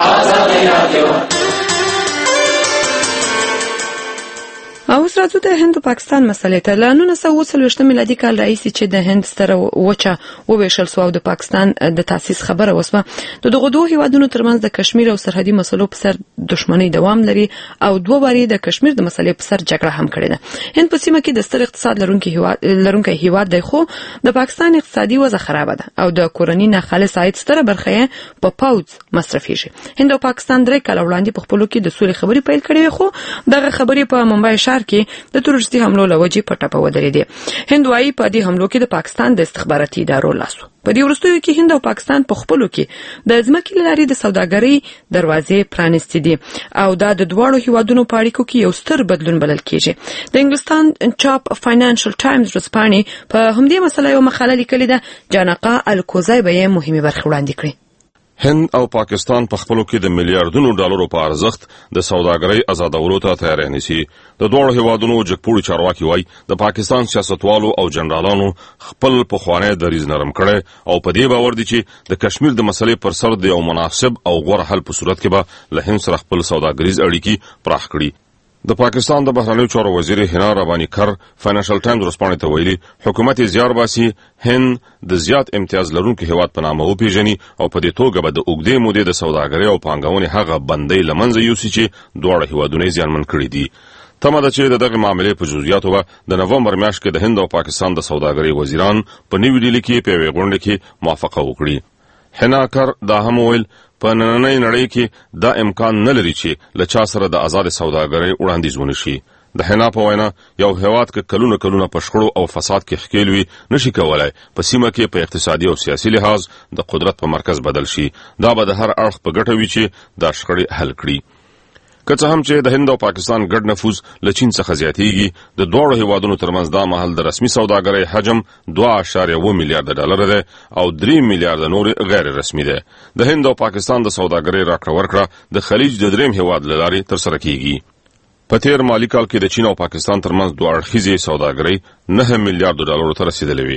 او اوس راځو د هند او پاکستان مسلې ته. له نولس سوه اووه څلوېښتم میلادي کال راهیسې چې د هند ستره وچه وویشل سوه او د پاکستان د تاسیس خبره وسوه، د دغو دوو هیوادونو ترمنځ د کشمیر او سرحدي مسلو په سر دښمنۍ دوام لري او دوه وارې د کشمیر د مسلې په سر جګړه هم کړې ده. هند په سیمه کې د ستر اقتصاد لرونکي هیواد لرونکی هیواد دی، خو د پاکستان اقتصادي وضع خرابه ده او د کورنۍ ناخالص عاید ستره برخه یې په پوځ مصرفیږي. هند او پاکستان درې کاله وړاندې په خپلو کې د سولې خبرې پیل کړې، خو دغه خبرې په ممبای ښار کې د تروریستي حملو له وجې په ټپه ودرېدې. هند وايي په دې حملو کې د پاکستان د استخباراتي ادارو لاس و. په دې وروستیو کې هند او پاکستان په خپلو کې د ځمکې له لارې د سوداګرۍ دروازې پرانیستې دي او دا د دواړو هیوادونو په اړیکو کې یو ستر بدلون بلل کېږي. د انګلستان چاپ فاینانشل ټایمز ورځپاڼې په همدې مسله یو مقاله لیکلې ده. جانقه الکوزای به یې مهمې برخې وړاندې کړي. هند او پاکستان په خپلو کې د میلیارډونو ډالرو په ارزښت د سوداګرۍ آزادولو ته تیاری نیسي. د دوه هیوادونو جګپوړي چارواکي وایي د پاکستان سیاستوالو او جنرالانو خپل پخوانی دریځ نرم کړي او په دې باور دي چې د کشمیر د مسلې پر سر د یو مناسب او غوره حل په صورت کې به له هند سره خپل سوداګریز اړیکې پراخ کړي. د پاکستان د بهرنیو چارو وزیر هنا ربانی کر فاینانشل ټایمز ورځپاڼې ته ویلي حکومت زیار باسي هند د زیات امتیاز لرونکي هیواد په نامه وپیژني او په دې توګه به د اوږدې مودې د سوداګرۍ او پانګونې هغه بندۍ له منځه یوسي چې دواړه هیوادونه زیانمن کړي دي. تمه ده چې د دغه معاملې په جزئیاتو به د نومبر میاشت کې د هند او پاکستان د سوداګرۍ وزیران په نوې ډیلي کې په یوې غونډه کې موافقه وکړي. هنا کر دا هم ویل په نننۍ نړۍ کې دا امکان نه لري چې له چا سره د آزاد سوداګرۍ وړاندیز ونشي. د هنا په وینا یو هیواد کې کلونه کلونه په شخړو او فساد کې ښکېل وي نشي کولای په سیمه کې په اقتصادي او سیاسي لحاظ د قدرت په مرکز بدل شي. دا به د هر اړخ په ګټه وي چې دا شخړې حل کړي. که څه هم چې د هند او پاکستان ګډ نفوذ له چین څخه زیاتېږي، د دواړو هیوادونو ترمنځ دا مهال د رسمي سوداګرۍ حجم دوه اعشاریه اووه میلیارډ ډالر دی او درې میلیارډ نور غیر رسمي دی. د هند او پاکستان د سوداګرۍ راکړه ورکړه د خلیج د دریم هیواد له لارې ترسره کیږي. په تیر مالی کال کې د چین او پاکستان ترمنځ دوه اړخیزې سوداګرۍ نه میلیارډ ډالرو ته رسیدلې وي.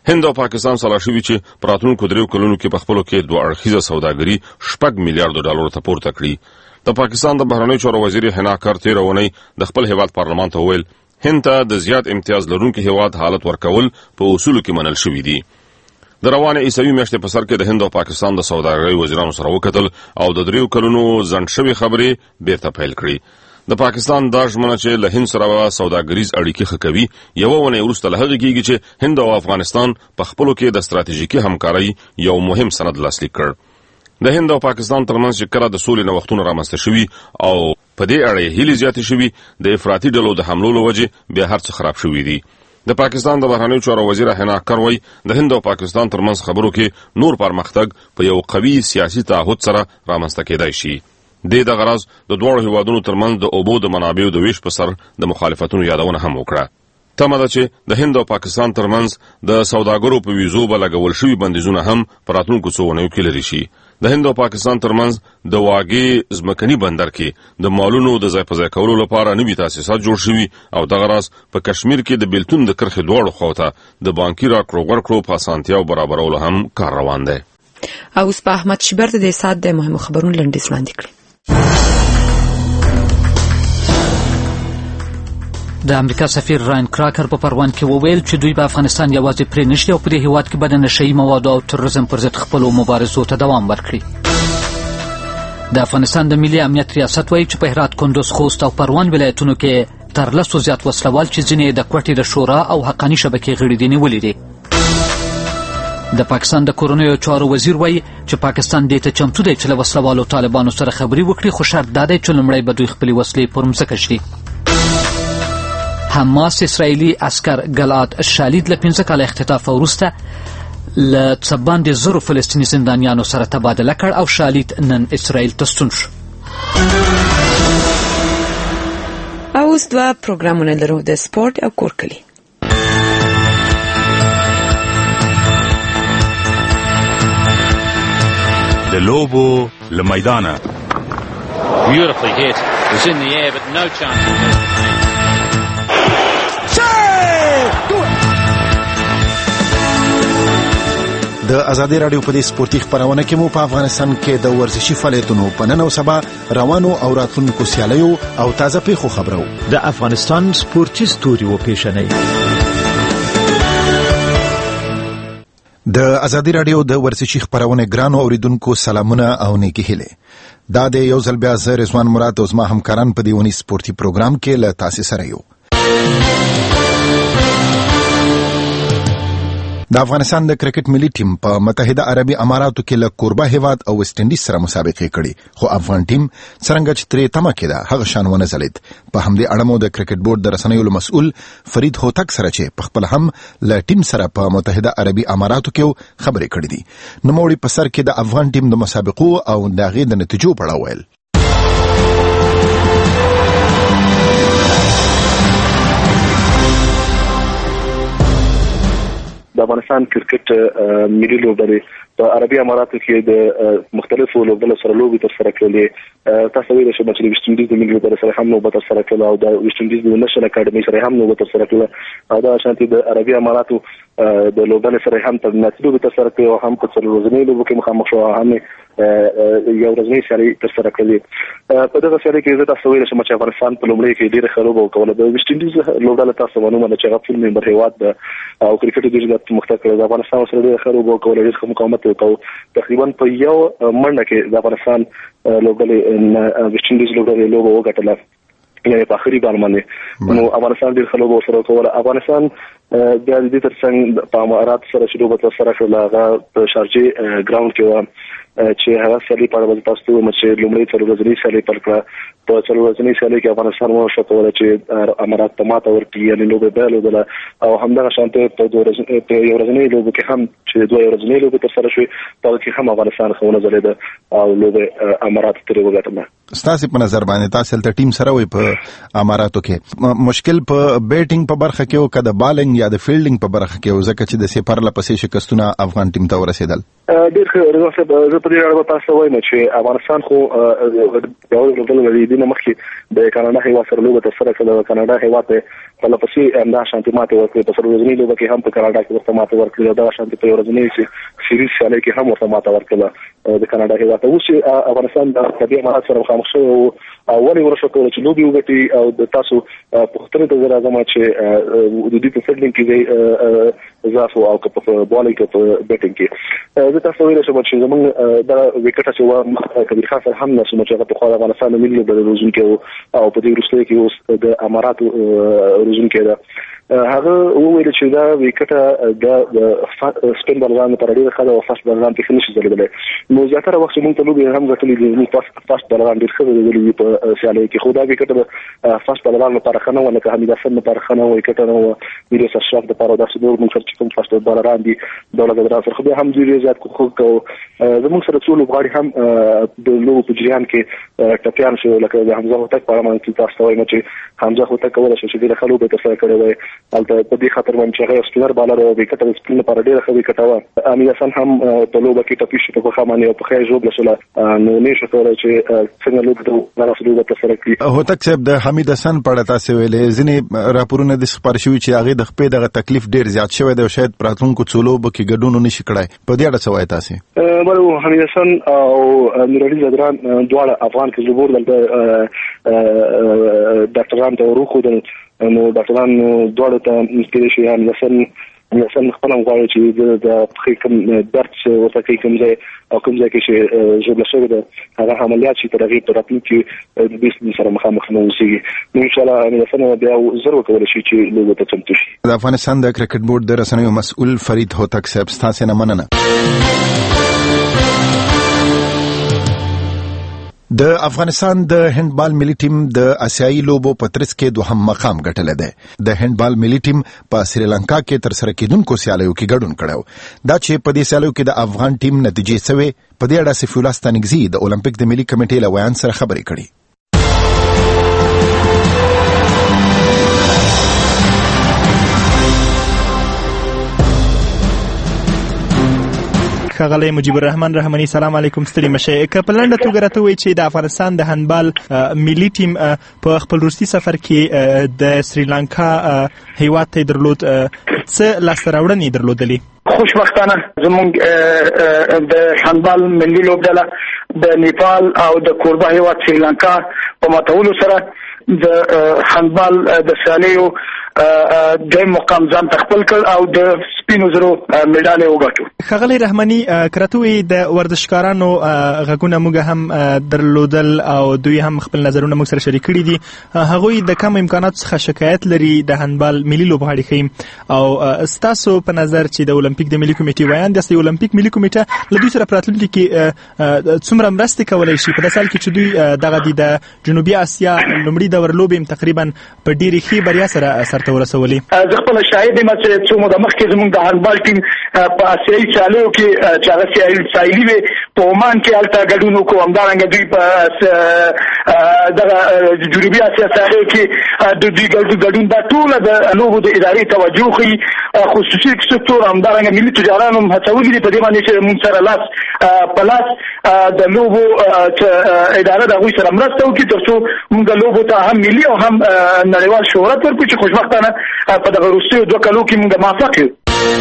هند او پاکستان سره شوي چې په راتلونکو دریو کلونو کې په خپلو کې دوه اړخیزه سوداګري شپږ میلیارډ ډالرو ته پورته کړي. د پاکستان د بهرنیو چارو وزیر حنا کار تېره اونۍ د خپل هیواد پارلمان ته وویل هند ته د زیات امتیاز لرونکي هیواد حالت ورکول په اصولو کې منل شوي دي. د روانه عیسوي میاشتې په سر کې د هند او پاکستان د سوداګرۍ وزیرانو سره وکتل او د دریو کلونو ځنډ شوي خبرې بیرته پیل کړي. د پاکستان دا ژمنه چې له هند سره سوداګریز اړیکې ښه کوي یوه اونۍ وروسته له هغې کېږي چې هند او افغانستان په خپلو کې د ستراتیژیکي همکارۍ یو مهم سند لاسلیک کړ. د هند او پاکستان ترمنځ چې کله د سولې نوښتونه رامنځته شوي او په دې اړه یې هیلې زیاتې شوي د افراطي ډلو د حملو له وجې بیا هر څه خراب شوي دي. د پاکستان د بهرنیو چارو وزیر حنا کار وایي د هند او پاکستان ترمنځ خبرو کې نور پرمختګ په یو قوي سیاسي تعهد سره رامنځته کېدای شي. د دې غرض د دوه هیوادونو ترمنځ د اوبو د منابعو د ویش په سر د مخالفتونو یادونه هم وکړه. تمه ده چې د هند او پاکستان ترمنځ د سوداګرو په ویزو به لګول شوي بندیزونه هم په راتلونکو څو اونیو کې لرې شي. د هند او پاکستان ترمنځ د واګې ځمکني بندر کې د مالونو د ځای په ځای کولو لپاره نوي تاسیسات جوړ شوي او دغه راز په کشمیر کې د بیلتون د کرښې دواړو خواو ته د بانکي راکړو ورکړو په اسانتیاو برابرولو هم کار روان دی. او اوس په احمد شبر د سات د مهمو خبرونو لنډیز وړاندې کړي. د امریکا سفیر راین کراکر په پروان کې وویل چې دوی په افغانستان یوازې پرې نشي او په دې هیواد کې به د نشهیي موادو او تروریزم پر ضد خپلو مبارزو ته دوام ورکړي. د افغانستان د ملي امنیت ریاست وایي چې په هرات، کندوز، خوست او پروان ولایتونو کې تر لسو زیات وسلوال چې ځینې د کوټې د شورا او حقاني شبکې غړي دي نیولي دي. د پاکستان د کورنیو چارو وزیر وایي چې پاکستان دې ته چمتو دی چې له وسلوالو طالبانو سره خبرې وکړي، خو شرط دا دی چې لومړی به دوی خپلې وسلې پر مځکه ږدي. حماس اسرائیلي عسکر ګلعاد شالید له پنځه کاله اختطاف وروسته له څه باندې زرو فلسطیني زندانیانو سره تبادله کړ او شالید نن اسرائیل ته ستون شو. اوس دوه پروګرامونه لرو، د سپورت او کورکلي. د لوبو له میدانه. Beautifully hit. It was in the air but no chance. د ازادي رادیو په دې سپورتي خبرونه کې مو په افغانستان کې د ورزشي فعالیتونو په نن او سبا روانو او راتلونکو سیالیو او تازه پیښو خبرو. د افغانستان سپورتي ستوري و پیشنۍ. د ازادي رادیو د ورزشي خبرونه ګرانو اوریدونکو سلامونه او نیکی هیله. دا د یو ځل بیا زه رضوان مراد او زما همکاران په دې ونی سپورتي پروګرام کې له تاسو سره یو. د افغانستان د کرکټ ملي ټیم په متحده عربي اماراتو کې له کوربه هیواد او ویسټ انډیز سره مسابقه کړې، خو افغان ټیم څنګه چې ترې تمه کېده هغه شان ونه ځلید. په همدې اړه مو د کرکټ بورډ د رسنیو مسؤل فرید هوتک سره چې په خپل هم له ټیم سره په متحده عربي اماراتو کې خبرې کړې دي، نوموړي په سر کې د افغان ټیم د مسابقو او د هغې د نتیجو په اړه ویل. د افغانستان کرکټ ملي لوبډلې په عربي اماراتو کې د مختلفو لوبډلو سره لوبې ترسره کړلې. تاسو ویل چې د ویسټ انډیز د ملي لوبډلې سره هم لوبه ترسره کړله او د ویسټ انډیز د نېشنل اکاډمي سره هم لوبه ترسره کړله او دا شانتي د عربي اماراتو د لوبډلې سره هم تر نتیجو ترسره کړې او هم په څلور ورځنۍ لوبو کې مخامخ شو، هم یو ورځنۍ سیالي ترسره کړلې. په دغه سیالي کې زه تاسو ویل چې افغانستان په لومړي کې ډېره ښه لوبه وکړه. د ویسټ انډیز لوبډله تاسو معلومه ده چې هغه فول ممبر هیواد ده او کرکټ د جګړې مختلف کړل. د افغانستان سره ډېره ښه لوبه وکړه، ډېر ښه مقاومت وکړ. تقریبا په یو منډه کې د افغانستان لوبډلې ویسټ انډیز لوبډلې لوبه وګټله، یعنې په اخري ګام باندې. نو افغانستان ډېر ښه لوبه ورسره وکړله. افغانستان بیا د دې ترڅنګ په امارات سره چې لوبه ترسره کړله هغه په شارجې ګراوند کې وه چې هغه سیالي په اړه به تاسو ته ووایم چې لومړۍ څلور ورځنۍ سیالي پیل کړه. په څلور ورځنۍ سیالي کې افغانستان ونشو کولی چې امارات ته ماته ورکړي، یعنې لوبه بیا لوبله او همدغه شانته په یو ورځنۍ لوبو کې هم چې دوه ورځنۍ لوبې ترسره شوې په هغه کې هم افغانستان ښه ونه ځلېده او لوبې امارات ترې وګټله. ستاسو په نظر باندې تاسو ته ټیم سره وي په اماراتو کې مشکل په بیټینګ په برخه کې او کده بالینګ یا د فیلډینګ په برخه کې او ځکه چې د سپر لپسې شکستونه افغان ټیم ته ورسېدل ډېر ښه رضا صاحب زه په دې اړه تاسو وایم چې افغانستان خو یو ډول لري د مخکې د کاناډا هیواد سره لوبه تر سره کړه د کاناډا هیواد په لپسې انده شانتي ماته ورکړه په سره ورځنی لوبه کې هم په کاناډا کې ورته ماته ورکړه دا شانتي په ورځنی سیریز سیالي کې هم ورته ماته ورکړه د کاناډا هیواد ته اوس افغانستان د طبيعي امارات سره مخامخ شو او ولې ورسره کول چې لوبي وګټي او د تاسو په خطر ته راځم چې د دې په فیلډینګ کې زاسو او په بالینګ کې په بیټینګ کې زه تاسو ویل شم چې زمونږ د وکټه چې و کبیر خان سره هم نشو چې په خو افغانستان ملي د روزون کې او په دې وروسته کې اوس د امارات روزون کې ده هغه وویل چې دا وکټه د سپین بلغان پر اړه خاله او فاست بلغان په نشي زلبله نو زیاتره وخت مونږ ته لوبي هم غټلې دي نو فاست بلغان ډیر ښه دی په سیالي کې خو دا وکټه فاست بلغان لپاره خنه و نه که حمید حسن لپاره خنه وکټه نو ویریس اشرف د لپاره داسې ډول مونږ چې کوم فاست بلغان دي دولت درا سره خو هم ډیر زیات خو زموږ سره ټول غواړي هم د لوبو په جریان کې ټپيان شو لکه د حمزه هوتک په اړه مونږ تاسو وایم چې حمزه هوتک کولای شي چې د خلکو په تاسو کړی وي البته په دې خاطر باندې چې هغه سپینر بالر او وکټ سپین لپاره ډېر ښه وکټ و امیر حسن هم په لوبه کې ټپي شو په خامانه او په خیر جوړ لسله نو نشو کولای چې څنګه لوبه د ناسو لوبه تر سره کړي هوتک صاحب د حمید حسن په اړه تاسو ویلې ځینې راپورونه د خبر شوی چې هغه د خپې دغه تکلیف ډېر زیات شوی دی او شاید پراتونکو څولوب کې ګډون نشي کړای په دې اړه څه وایي تاسو مرو حمید حسن او نور علي زدران دواړه افغان کې زبور د ډاکټران ته ورکو د نو ډاکټران دواړه ته مستری شي هم مثلا مثلا خپل غواړي چې د کوم درد ورته کوي کوم ځای او کوم ځای کې چې جوړ شوی ده هغه عملیات چې ترغیب ترپی کې د بیس سره مخامخ نه وسی نو ان شاء الله مثلا بیا زر وکول شي چې لوبه ته چمتو شي د افغانستان د کرکټ بورډ د رسنیو مسؤل فرید هوتک صاحب ستاسو نه مننه د افغانستان د هندبال ملي ټیم د آسیایي لوبو په ترڅ کې دوهم مقام ګټلی دی د هندبال ملي ټیم په سریلانکا کې تر سره کېدونکو سیالیو کې ګډون کړی دا چې په دې سیالیو کې د افغان ټیم نتیجې سوې په دې اړه سیف الله ستانکزي د اولمپیک د ملي کمیټې له ویان سره خبرې کړي ښاغلی مجيب الرحمن رحماني سلام علیکم ستړي مشه که په لنډه توګه راته وایي چې د افغانستان د هندبال ملي ټیم په خپل وروستي سفر کې د سریلانکا هیواد ته درلود څه لاسته راوړنې درلودلې خوشبختانه زموږ د هندبال ملي لوبډله د نیپال او د کوربه هیواد سریلانکا په ماتولو سره د هندبال د سیالیو د مقام ځان تخپل کړ او د سپینو زرو میډالې وګټو ښاغلی رحماني کراتوي د ورزشکارانو غږونه موږ هم درلودل او دوی هم خپل نظرونه موږ سره شریک کړي دي هغوی د کم امکاناتو څخه شکایت لري د هندبال ملي لوبغاړي ښیي او ستاسو په نظر چې د اولمپیک د ملي کمیټې ویاند یاست د اولمپیک ملي کمیټه له دوی سره په راتلونکي کې څومره مرستې کولی شي په داسې حال کې چې دوی دغه دي د جنوبي اسیا لومړي دور لوبې هم تقریبا په ډېرې ښې بریا سره سرته ورسولې زه خپله شاهد یم چې څو موده مخکې زموږ د هندبال ټیم په اسیایي سیالیو کې چې هغه ساحلي وې په عمان کې هلته ګډون وکړو همدارنګه دوی په دغه جنوبي اسیا سیالیو کې د دوی ګډون دا ټوله د لوبو د ادارې توجه ښیي خصوصي سکتور همدارنګه ملي تجاران هم هڅولي دي په دې باندې چې موږ سره لاس په لاس د لوبو اداره د هغوی سره مرسته وکړي تر څو موږ لوبو ته هم ملي او هم نړیوال شهرت ورکړو چې خوشبختانه په دغه وروستیو دوه کلو کې موږ موفق یو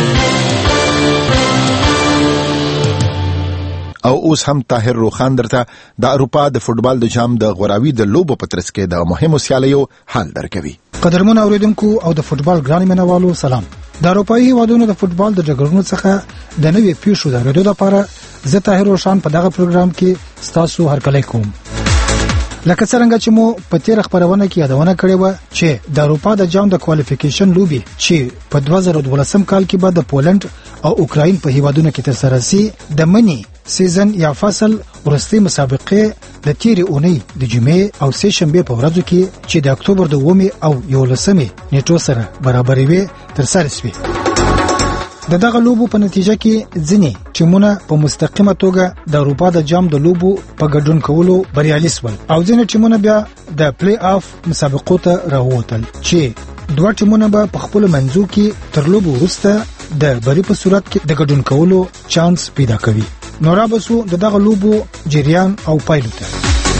او اوس هم طاهر روخان درته د اروپا د فوټبال د جام د غوراوي د لوبو په ترڅ کې د مهمو سیالیو حال درکوي قدرمن اوریدونکو او د فوټبال ګران مینوالو سلام د اروپایي هیوادونو د فوټبال د جګړو څخه د نوې پیښو د اورېدو لپاره زه طاهر روخان په دغه پروګرام کې ستاسو هرکلی کوم لکه څنګه چې مو په تیر خبرونه کې یادونه کړې و چې د اروپا د جام د کوالیفیکیشن لوبي چې په دوه زره دولسم کال کې به د پولند او اوکراین په هیوادونو کې تر سره سي د منی سیزن یا فصل ورستي مسابقې د تیرې اونۍ د جمعې او سه شنبه په ورځو کې چې د اکتوبر د اوومې او یولسمې نیټو سره برابرې وي تر سره شوي د دغه لوبو په نتیجه کې ځینې ټیمونه په مستقیمه توګه د اروپا د جام د لوبو په ګډون کولو بریالي شول او ځینې ټیمونه بیا د پلی آف مسابقو ته راووتل چې دوه ټیمونه به په خپل منځو کې تر لوبو وروسته د بری په صورت کې د ګډون کولو چانس پیدا کوي. نو را بسو د دغه لوبو جریان او پایلو ته.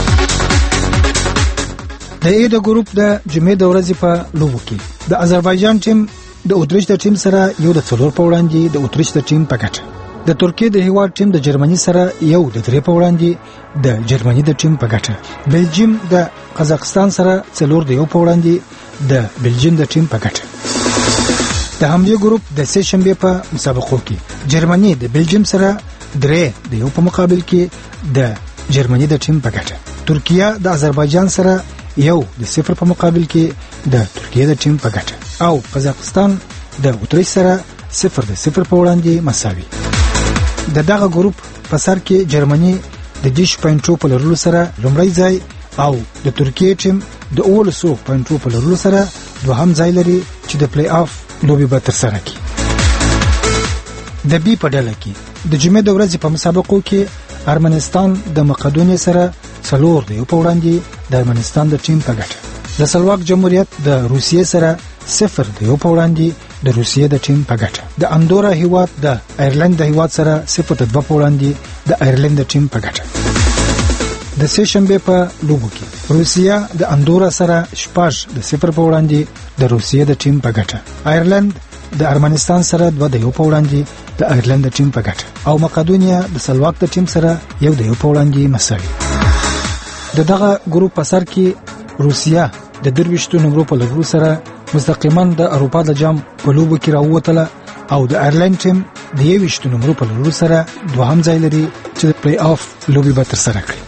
د ای د ګروپ د جمعې د ورځې په لوبو کې د آذربایجان ټیم د اتریش د ټیم سره یو د څلور په وړاندې د اتریش د ټیم په ګټه، د ترکیه د هیواد ټیم د جرمني سره یو د درې په وړاندې د جرمني د ټیم په ګټه، بلجیم د قزاقستان سره څلور د یو په وړاندې د بلجیم د ټیم په ګټه. د همدې ګروپ د سه شنبه په مسابقو کې جرمني د بلجیم سره درې د یو په مقابل کې د جرمني د ټیم په ګټه، ترکیه د آذربایجان سره یو د صفر په مقابل کې د ترکیه د ټیم په ګټه او قزاقستان د اتریش سره صفر د صفر په وړاندې مساوي. د دغه ګروپ په سر کې جرمني د دیش پوینټو په لرلو سره لومړی ځای او د ترکیه ټیم د اولسو پوینټو په لرلو سره دوهم ځای لري چې د پلی آف لوبي به ترسره کړي. د بی په ډله کې د جمعې د ورځې په مسابقو کې ارمنستان د مقدونیې سره څلور د یو په وړاندې د ارمنستان د ټیم په ګټه، د سلواک جمهوریت د روسیې سره صفر د یو په وړاندې د روسیې د ټیم په ګټه، د اندورا هیواد د ایرلند د هیواد سره صفر د دوه په وړاندې د ایرلند د ټیم په ګټه. د سه شنبه په لوبو کې روسیا د اندورا سره شپږ د صفر په وړاندې د روسیې د ټیم په ګټه، ایرلند د ارمنستان سره دوه د یو په وړاندې د ایرلند د ټیم په ګټه او مقدونیه د سلواک د ټیم سره یو د یو په وړاندې مساوي. د دغه ګروپ په سر کې روسیا د درویشتو نمبرو په لرلو سره مستقیما د اروپا د جام په لوبو کې راووتله او د ایرلند ټیم د یویشتو نمبرو په لرلو سره دوهم ځای لري چې د پلی آف لوبي به ترسره کړي.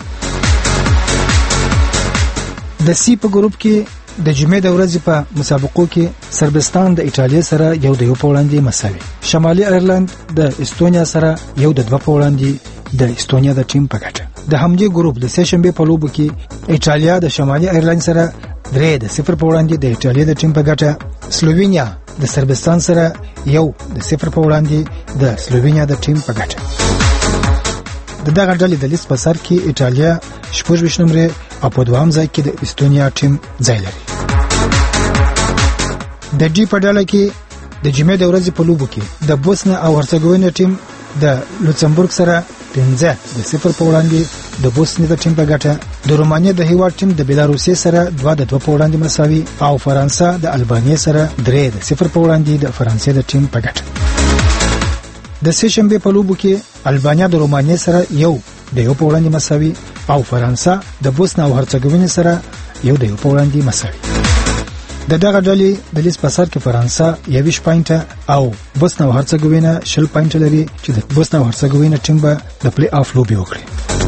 د سی په ګروپ کې د جمعې د ورځې په مسابقو کې سربستان د ایټالیا سره یو د یو په وړاندې مساوي، شمالي ایرلند د استونیا سره یو د دوه په وړاندې د استونیا د ټیم په ګټه. د همدې ګروپ د سه شنبه په لوبو کې ایټالیا د شمالي ایرلند سره درې د صفر په وړاندې د ایټالیا د ټیم په ګټه، سلووینیا د سربستان سره یو د صفر په وړاندې د سلووینیا د ټیم په ګټه. د دغه ډلې د لیست په سر کې ایټالیا شپږ ویشت نمرې او په دوهم ځای کې د استونیا ټیم ځای لري. د ډي په ډله کې د جمعې د ورځې په لوبو کې د بوسنیا او هرڅګوینیا ټیم د لوکسمبورګ سره پنځه د صفر په وړاندې د بوسنیا د ټیم په ګټه، د رومانیا د هیواد ټیم د بلاروسي سره دوه د دوه په وړاندې مساوي او فرانسه د البانیا سره درې د صفر په وړاندې د فرانسې د ټیم په ګټه. د سه شنبه په لوبو کې البانیا د رومانیا سره یو د یو په وړاندې مساوي او فرانسه د بوسنیا او هرڅګوینیا سره یو د یو په وړاندې مساوي. د دغه ډلې د لیست په سر کې فرانسه یویشت پاینټه او بوسنیا او هرڅګوینیا شل پاینټه لري چې د بوسنیا او هرڅګوینیا ټیم به د پلی آف لوبي وکړي.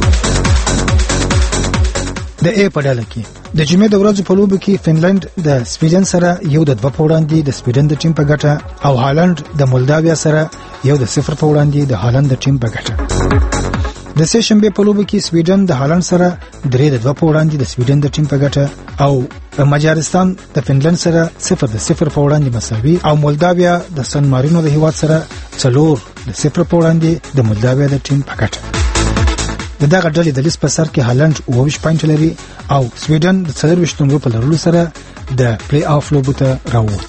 د ای په ډله کې د جمعې د ورځې په لوبو کې فنلند د سویډن سره یو د دوه په وړاندې د سویډن د ټیم په ګټه او هالند د مولداویا سره یو د صفر په وړاندې د هالند د ټیم په ګټه. د سه شنبه په لوبو کې سویډن د هالند سره درې د دوه په وړاندې د سویډن د ټیم په ګټه او مجارستان د فنلند سره صفر د صفر په وړاندې مساوي او مولداویا د سن مارینو د هیواد سره څلور د صفر په وړاندې د مولداویا د ټیم په ګټه. د دغه ډلې د لیست په سر کې هالند اوه ویشت پاینټ لري او سویډن د څلور ویشت نمرو په لرلو سره د پلی آف لوبو ته راووت.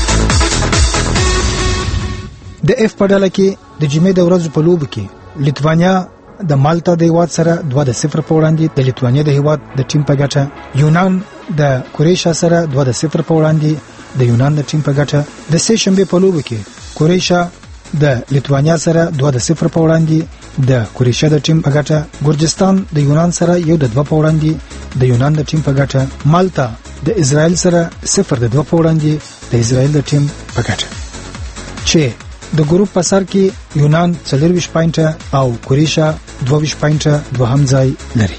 د اف په ډله کې د جمعې د ورځې په لوبو کې لیتوانیا د مالټا د هیواد سره دوه د صفر په وړاندې د لیتوانیا د هیواد د ټیم په ګټه، یونان د کروشیا سره دوه د صفر په وړاندې د یونان د ټیم په ګټه. د سه شنبه په لوبو کې کروشیا د لیتوانیا سره دوه د صفر په وړاندې د کروشیا د ټیم په ګټه، ګورجستان د یونان سره یو د دوه په وړاندې د یونان د ټیم په ګټه، مالټا د اسرائیل سره صفر د دوه په وړاندې د اسرائیل د ټیم په ګټه. چې د ګروپ په سر کې یونان څلور ویشت پاینټه او کروشیا دوه ویشت پاینټه دوهم ځای لري.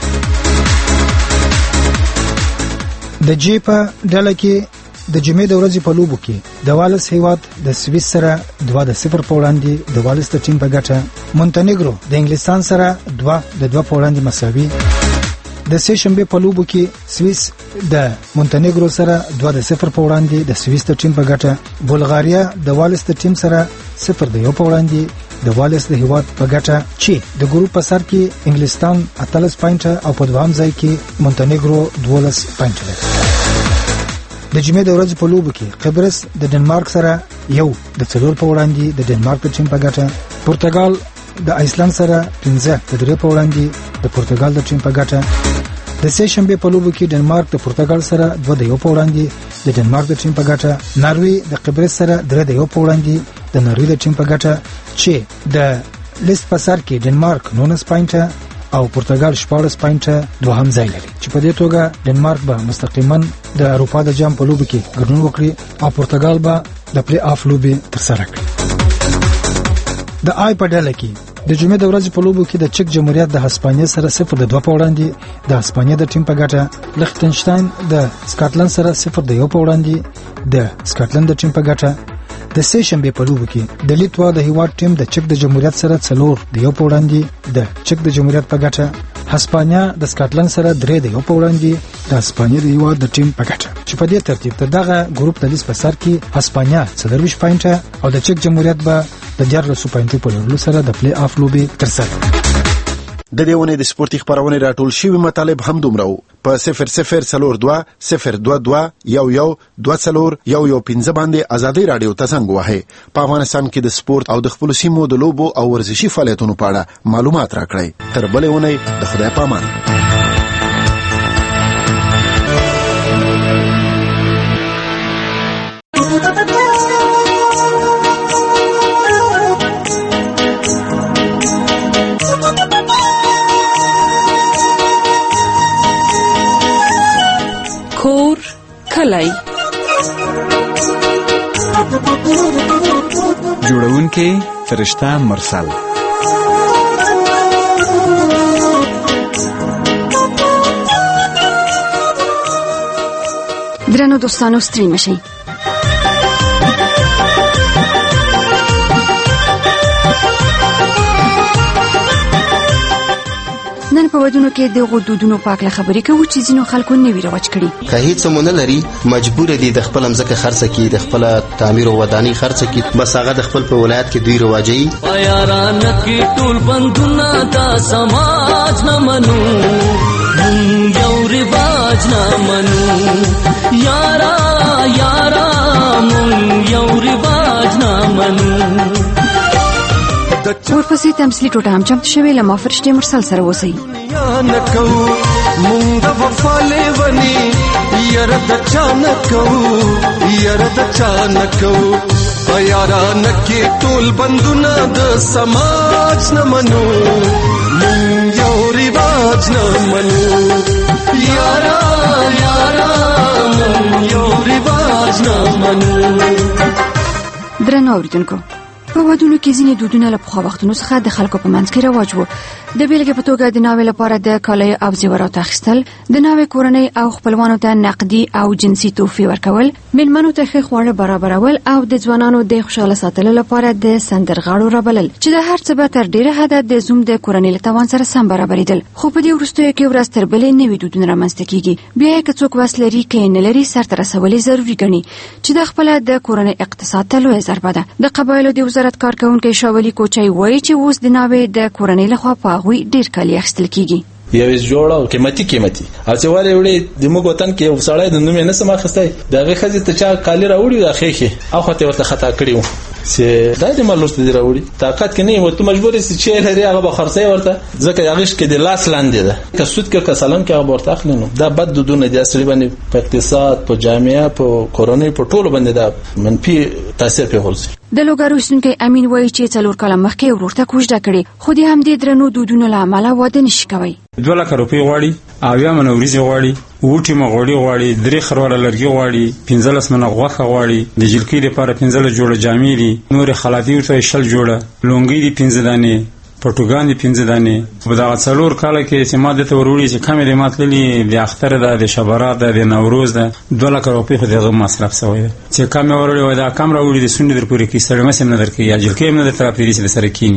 د جی په ډله کې د جمعې د ورځې په لوبو کې د والس هیواد د سویس سره دوه د صفر په وړاندې د والس د ټیم په ګټه، مونټنیګرو د انګلستان سره دوه د دوه په وړاندې مساوي، د سه شنبه په لوبو کې سویس د مونټنیګرو سره دوه د صفر په وړاندې د سویس د ټیم په ګټه، بلغاریا د والس د ټیم سره صفر د یو په وړاندې د والس د هیواد په ګټه، چې د ګروپ په سر کې انګلستان اتلس پاینټ او په دوهم ځای کې مونټنیګرو دولس پاینټ لري. د جمعې د ورځې په لوبو کې قبرس د ډنمارک سره یو د څلور په وړاندې د ډنمارک د ټیم په ګټه، پرتګال د آیسلند سره پنځه د درې په وړاندې د پرتګال د ټیم په ګټه. د سه شنبه په لوبو کې ډنمارک د پرتګال سره دوه د یو په وړاندې د ډنمارک د ټیم په ګټه، ناروی د قبرس سره درې د یو په وړاندې د ناروی د ټیم په ګټه، چې د لیست په سر کې ډنمارک نولس پاینټ او پرتګال شپاړس پاینټ دوهم ځای لري، چې په دې توګه ډنمارک به مستقیما د اروپا د جام په لوبو کې ګډون وکړي او پرتګال به د پلی آف لوبي ترسره کړي. د آی په ډله کې د جمعې د ورځې په لوبو کې د چک جمهوریت د هسپانیا سره صفر د دوه په وړاندې د هسپانیا د ټیم په ګټه، لختنشتاین د سکاټلند سره صفر د یو په وړاندې د سکاټلند د ټیم په ګټه. د سه شنبه په لوبو کې د لیتوا د هیواد ټیم د چک د جمهوریت سره څلور د یو په وړاندې د چک د جمهوریت په ګټه، هسپانیا د سکاټلند سره درې د یو په وړاندې د هسپانیا د هیواد د ټیم په ګټه، چې په دې ترتیب تر دغه ګروپ د لیست په سر کې هسپانیا څلورویشت پاینټ او د چک جمهوریت به د دیارلسو پاینټو په لرلو سره د پلی آف لوبي ترسره. د دې ونې د سپورتي خبرونه راټول شوی مطالب هم دومره وو په صفر صفر څلور دوه صفر دوه دوه یو یو دوه څلور یو یو پنځه باندې ازادي رادیو ته زنګ وهئ. په افغانستان کې د سپورت او د خپل سیمو د لوبو او ورزشي فعالیتونو په اړه معلومات راکړئ. تر بلې ونې د خدای په امان. کور کلی جوړونکې فرشته مرسل. درنو دوستانو ستړي مشئ. نن په ودونو کې د غدودونو پاکله خبرې کوو چې ځینو خلکو نوی رواج کړي. که هیڅ مونږ نه لري مجبور دي د خپل مځکه خرڅه کی، د خپل تعمیر او ودانۍ خرڅه کی، بس هغه د خپل په ولایت کې دوی رواجي. یاران کې ټول بندونه دا سماج نه منو، یو رواج نه منو، یارا یارا یو رواج نه منو. ورپسې تمثیلي ټوټه هم چمتو شوې له ما فرشتې مرسل سره اوسئ. نکو مونږ د وفا لیونی یاره د چا نکو یاره د چا نکو یاران کې ټول بندونه د سماج نه منو، مونږ یو رواج نه منو، یارا یارا مونږ یو رواج نه منو. درنو اوریدونکو، په ودونو کې ځینې دودونه له پخوا وختونو څخه د خلکو په منځ کې رواج وو. د بیلګې په توګه د ناوې لپاره د کالیو او زیوراتو اخیستل، د ناوې کورنۍ او خپلوانو ته نقدي او جنسي تحفې ورکول، میلمنو ته ښه خواړه برابرول او د ځوانانو د خوشاله ساتلو لپاره د سندرغاړو رابلل، چې د هر څه به تر ډیره حده د زوم د کورنۍ له توان سره سم برابرېدل. خو په دې وروستیو کې ورځ تر بلې نوي دودونه رامنځته کیږي. بیا یې که څوک وس لري که یې نه لري سرته رسول یې ضروري ګڼي، چې د خپله د کورنۍ اقتصاد ته لویه ضربه ده. د قبایلو د وزارت کارکوونکی شاولي کوچی وایي چې اوس د ناوې د کورنۍ لخوا په هغوی ډیر کالي اخیستل کیږي. یو جوړه او قیمتي قیمتي او چې واره وړي د موږ وطن کې یو سړی د نوم یې نه سم اخیستی، دغه ښځې ته چا کالي راوړي د اخیخي او خاطر ورته خطا کړی و چې دا د مالوست دی راوړي طاقت کې نه و، ته مجبور یې چې لري هغه به خرڅي ورته، ځکه هغه کې د لاس لاندې ده که سود کې که سلام کې هغه ورته اخلي. نو دا بد دودونه دي اصلي باندې په اقتصاد، په جامعه، په کورنۍ، په ټولو باندې دا منفي تاثیر پیښول. د لوګارو اوسیدونکی امین وایي چې څلور کاله مخکې ورورته کوژده کړې، خو د همدې درنو دودونو له امله واده نشي کوی. دوه لکه روپۍ غواړي، اویا منه وریځې غواړي، اووه ټیمه غوړي غواړي، درې خرواره لرګي غواړي، پنځلس منه غوښه غواړي، د جلکۍ لپاره پنځلس جوړه جامې دي، نورې خلافي ورته شل جوړه، لونګۍ دي پنځه دانې، پټوګان دي پنځه دانې. په دغه څلور کاله کې چې ما دته وروړي چې کمې دې ما تللي د اختر ده، د شبرات ده، د نوروز ده، دوه لکه روپۍ خو دغه مصرف شوی ده. چې کم یې وروړي وای دا کم راوړي د سونډې در پورې کې ستړی مسې هم نه درکوي، یا جلکۍ هم نه درته راپرېږي چې د سره کښېني.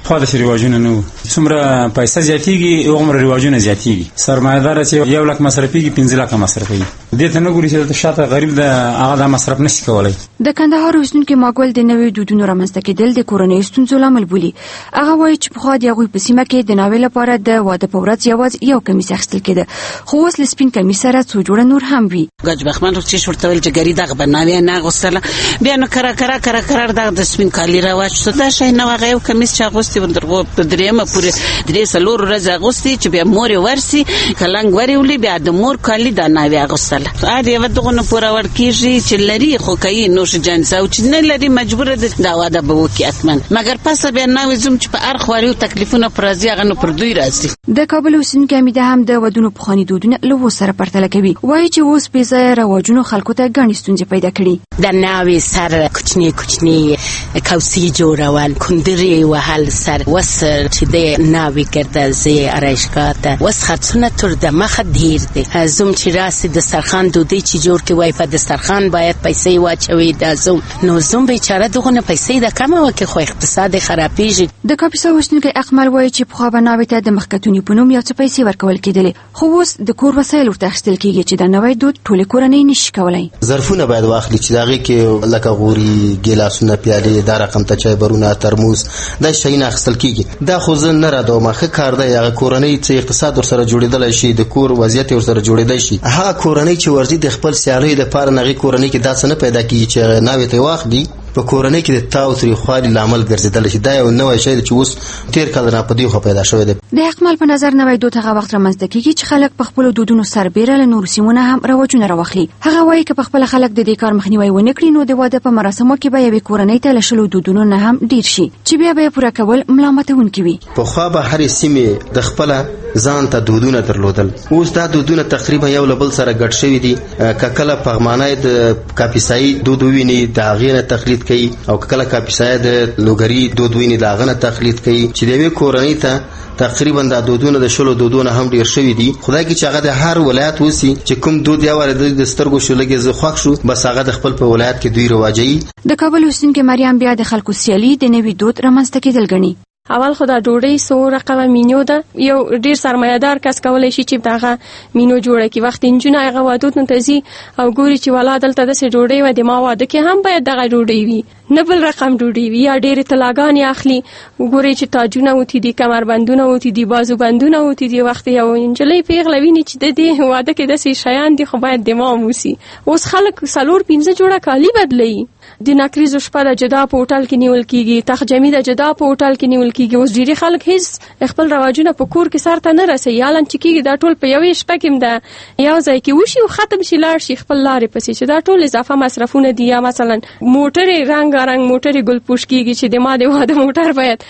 خو د رواجونه نه څومره پیسې زیاتېږي عمر رواجونه زیاتېږي سرمایه‌دار چې یو لک مصرفيږي پنځه لک مصرفوي دې ته نه ګوري چې شاته غریب د هغه د مصرف نشي کولای. د کندهار اوسیدونکو ماګول د نوې دودونو رامنځته کېدل د کورنۍ ستونزو لامل بولي. هغه وایي چې په خو د هغوی په سیمه کې د ناوې لپاره د واده په ورځ یوازې یو کمیس اخیستل کېده خو اوس له سپین کمیس سره څو جوړه نور هم وي. ګج بخمن چې شورته ول چې ګری دغه بناوي نه غوستله بیا نو کرا کرا کرا کرا دغه د سپین کالی راوښ څه دا شي نه هغه یو کمیس چې غوستي وندرغو په درېمه پورې درې سلور ورځ غوستي چې بیا مور ورسي کلنګ وری ولې بیا د مور کالی د ناوي غوستله ا دې ودغه نه پورا ور کیږي چې لري خو کوي نوش جان او چې نه لري مجبور ده دا واده به وکي اتمن مګر پس بیا ناوي زم چې په ارخ وریو تکلیفونه پر ازي غنو پر دوی راځي. د کابل اوسیدونکو امیده هم د ودونو په خاني دودونه له سره پرتله کوي وایي چې اوس په ځای رواجونو خلکو ته ګڼ ستونزې پیدا کړي. د ناوي سر کوچنی کوچنی کوسي جوړول کندري وهل سر وس چې د ناوي ګرځي زی ارایشکاته وس خرڅونه تر د مخ ډیر دي زم چې راسي د سرخان دودي چې جوړ کې وای په د سرخان باید پیسې واچوي د زم نو زم بیچاره دغه نه پیسې د کمه وکي خو اقتصاد خرابېږي. د کاپیسا اوسیدونکو اکمل وایي چې په خو بناوي ته د مخکتونی په نوم یو څه پیسې ورکول کېدلې خو اوس د کور وسایل ورته اخیستل کېږي چې د نوې دود ټول کورنۍ نشي کولای. ظرفونه باید واخلي چې داغه کې لکه غوري ګلاسونه پیالې دا رقم ته چای برونه ترموز دا شي نه اخیستل کېږي. دا خو زه نه را دوه مخه کار دی هغه کورنۍ چې اقتصاد ورسره جوړېدل شي د کور وضعیت ورسره جوړېدل شي هغه کورنۍ چې ورځي د خپل سیالي د پاره نغي کورنۍ کې داسې نه پیدا کیږي چې ناوې ته واخلي په کورنۍ کې د تاو تری خوالي لامل ګرځیدل شي دا یو نوې شی چې اوس تیر کال نه پدې خو پیدا شوی دی. د اکمل په نظر نوې دوه هغه وخت رامنځته کیږي چې خلک په خپل دودونو سربېره له نور سیمونه هم رواجونه راوخلي. هغه وایي چې په خپل خلک د دې کار مخنیوي ونه کړي نو د واده په مراسمو کې به یوې کورنۍ ته له شلو دودونو نه هم ډیر شي چې بیا به پوره کول ملامتونکي وي. په خو به هر سیمه د خپل ځان ته دودونه درلودل اوس دا دودونه تقریبا یو لبل سره ګډ شوی دي کله پغمانای د کاپیسای دود ویني دا غینه تقلید کوي او کله کاپیسای د لوګری دود ویني دا غنه تقلید کوي چې د وی کورنۍ ته تقریبا د دودونه د شلو دودونه هم ډیر شوی دي. خدای کی چې هغه د هر ولایت وسی چې کوم دود یا ور د سترګو شولګي زه خوښ شو بس هغه د خپل په ولایت کې دوی رواجي. د کابل اوسیدونکو مریم بیا د خلکو سیالي د نوې دود رامنځته کېدل غني. اول خو دا ډوډۍ سو رقمه مینیو ده یو ډیر سرمایه‌دار کس کولای شي چې داغه مینو جوړه کی وخت انجونه هغه وادوت نه تزي او ګوري چې ولادل ته د سه ډوډۍ و د ما واده کې هم باید دغه ډوډۍ وي نه بل رقم ډوډۍ وي یا ډیر طلاګان اخلي ګوري چې تاجونه وتی دي کمربندونه وتی دي بازو بندونه وتی دي وخت یو انجلې پیغلوي نه چې د دې واده کې د سه شیان دي خو باید د ما موسی اوس خلک سلور پنځه جوړه کالی بدلي د نکریزو شپه د جدا په هوټل کې نیول کیږي تخجمی د جدا په هوټل کې نیول کیږي اوس ډیری خلک هیڅ خپل رواجونه په کور کې سره نه رسي یالن چې کیږي دا ټول په یوې شپه کې د یو ځای کې وشي او ختم شي لاړ شي خپل لارې پسې چې دا ټول اضافه مصرفونه دي یا مثلا موټر رنگ رنگ موټر ګل پوش کیږي چې د ما د واده موټر باید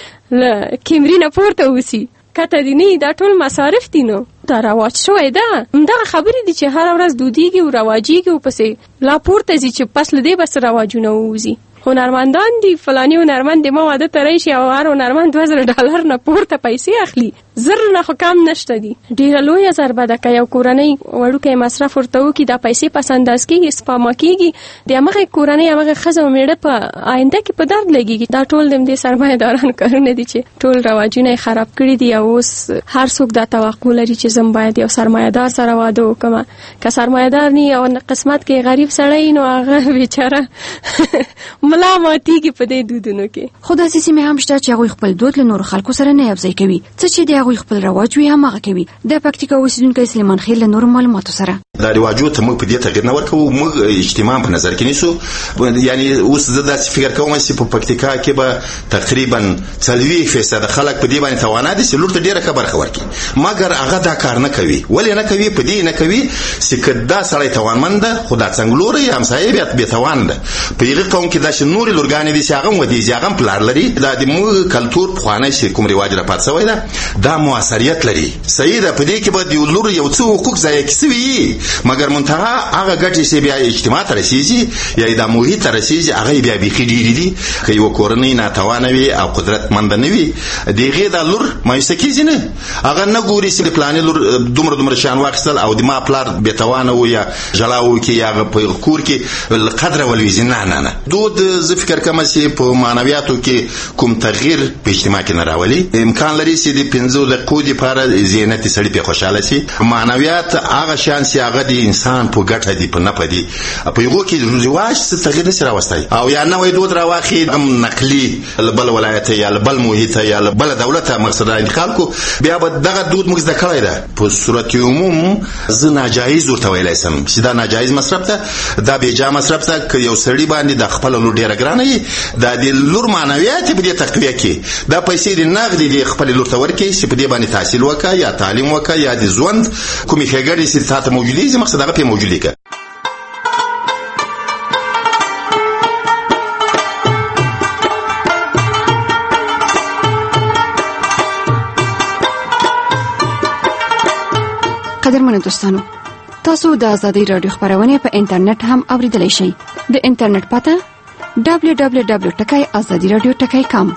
ل کیمري نه پورته وسی کته دي نه دا ټول مصارف دي نو دا رواج شوی دا دا خبرې دي چې هر ورځ دودیږي او رواجيږي او پسې لا پورته زی چې پس لدی بس رواجونه ووزي. هنرمندان دي فلاني هنرمند ما واده ترې شي او هر هنرمند دوه زره ډالر نه پورته پیسې اخلي زر نه خو کم نشته دي ډیر لوی ضربه ده که یو کورنۍ وړوکی مصرف ورته وکړي دا پیسې پس انداز کیږي سپما کیږي د هغه کورنۍ هغه ښځه او میړه په آینده کې په درد لګيږي دا ټول د دې سرمایه‌داران کارونه دي چې ټول رواجونه خراب کړي دي او اوس هر څوک دا توقع لري چې زم باید یو سرمایه‌دار سره واده وکم که سرمایه‌دار نه او قسمت کې غریب سړی نو هغه بیچاره ملامتيږي په دې دودونو کې. خدای سي سیمه هم شته چې هغه خپل دود له نور خلکو سره نه یوځای کوي څه چې د هغه خپل رواج وي هم هغه کوي. د پکتیکا اوسیدونکو سلیمان خیل له نور معلوماتو سره دا رواجو ته موږ په دې تغیر نه ورکو موږ اجتماع په نظر کې نیسو یعنی اوس زه داسې فکر کوم چې په پکتیکا کې به تقریبا څلوي فیصد خلک په دې باندې توانه دي چې لور ته ډیره خبر خبر کی مګر هغه دا کار نه کوي ولې نه کوي په دې نه کوي چې کدا سړی توانمند خدا څنګه لوري هم صاحب به توان ده په یغه قوم کې دا چې نور لورګان دي چې هغه ودی چې هغه پلان لري دا د موږ کلچر خوانه شي کوم رواج را پات شوی ده دا موثریت لري صحیح ده په دې کې به د لور یو څو حقوق ځای کیږي مګر منتها هغه ګټي چې بیا اجتماع ته رسیږي یا د محیط ته رسیږي هغه بیا به خېډيري دي که یو کورنۍ نه توانوي او قدرتمند نه وي دغه د لور مایسه کیږي نه هغه نه ګوري چې پلان لور دومره دومره شان واخصل او د ما پلان به توانه و یا جلاو کې یا په کور کې قدر ولوي نه نه نه دود زه فکر کوم چې په معنویاتو کې کوم تغییر په اجتماع کې نه راولي. امکان لري چې د پنځو دقیقو دپاره زینت سړي پرې خوشحاله شي. معنویات هغه شیان چې هغه د انسان په ګټه دي په نفع دي، په هغو کې رواج څه تغییر نشي راوستی. او یا نوی دود راواخلي هم نقلي له بل ولایته یا له بل محیطه یا له بله دولته مقصد را انتقال کو، بیا به دغه دود موږ زده کړی ده. په صورت عموم زه ناجایز ورته ویلی سم چې دا ناجایز مصرف ده، دا بېجا مصرف ده. که یو سړي باندې د خپله لور ډېره ګرانه وي، دا د لور معنویات یې په دې تقویه کې دا پیسې د نغدې دې خپلې لور ته ورکړي چې په دې باندې تحصیل وکړه یا تعلیم وکړه یا د ژوند کومې ښېګڼې چې تا ته موجودې دي مقصد هغه پرې موجودې کړه. قدرمنو دوستانو، تاسو د آزادۍ رادیو خبرونه په انټرنیټ هم اوریدلای شئ. د انټرنیټ پته دبلیو دبلیو دبلیو ټکی آزادي رادیو ټکی کام.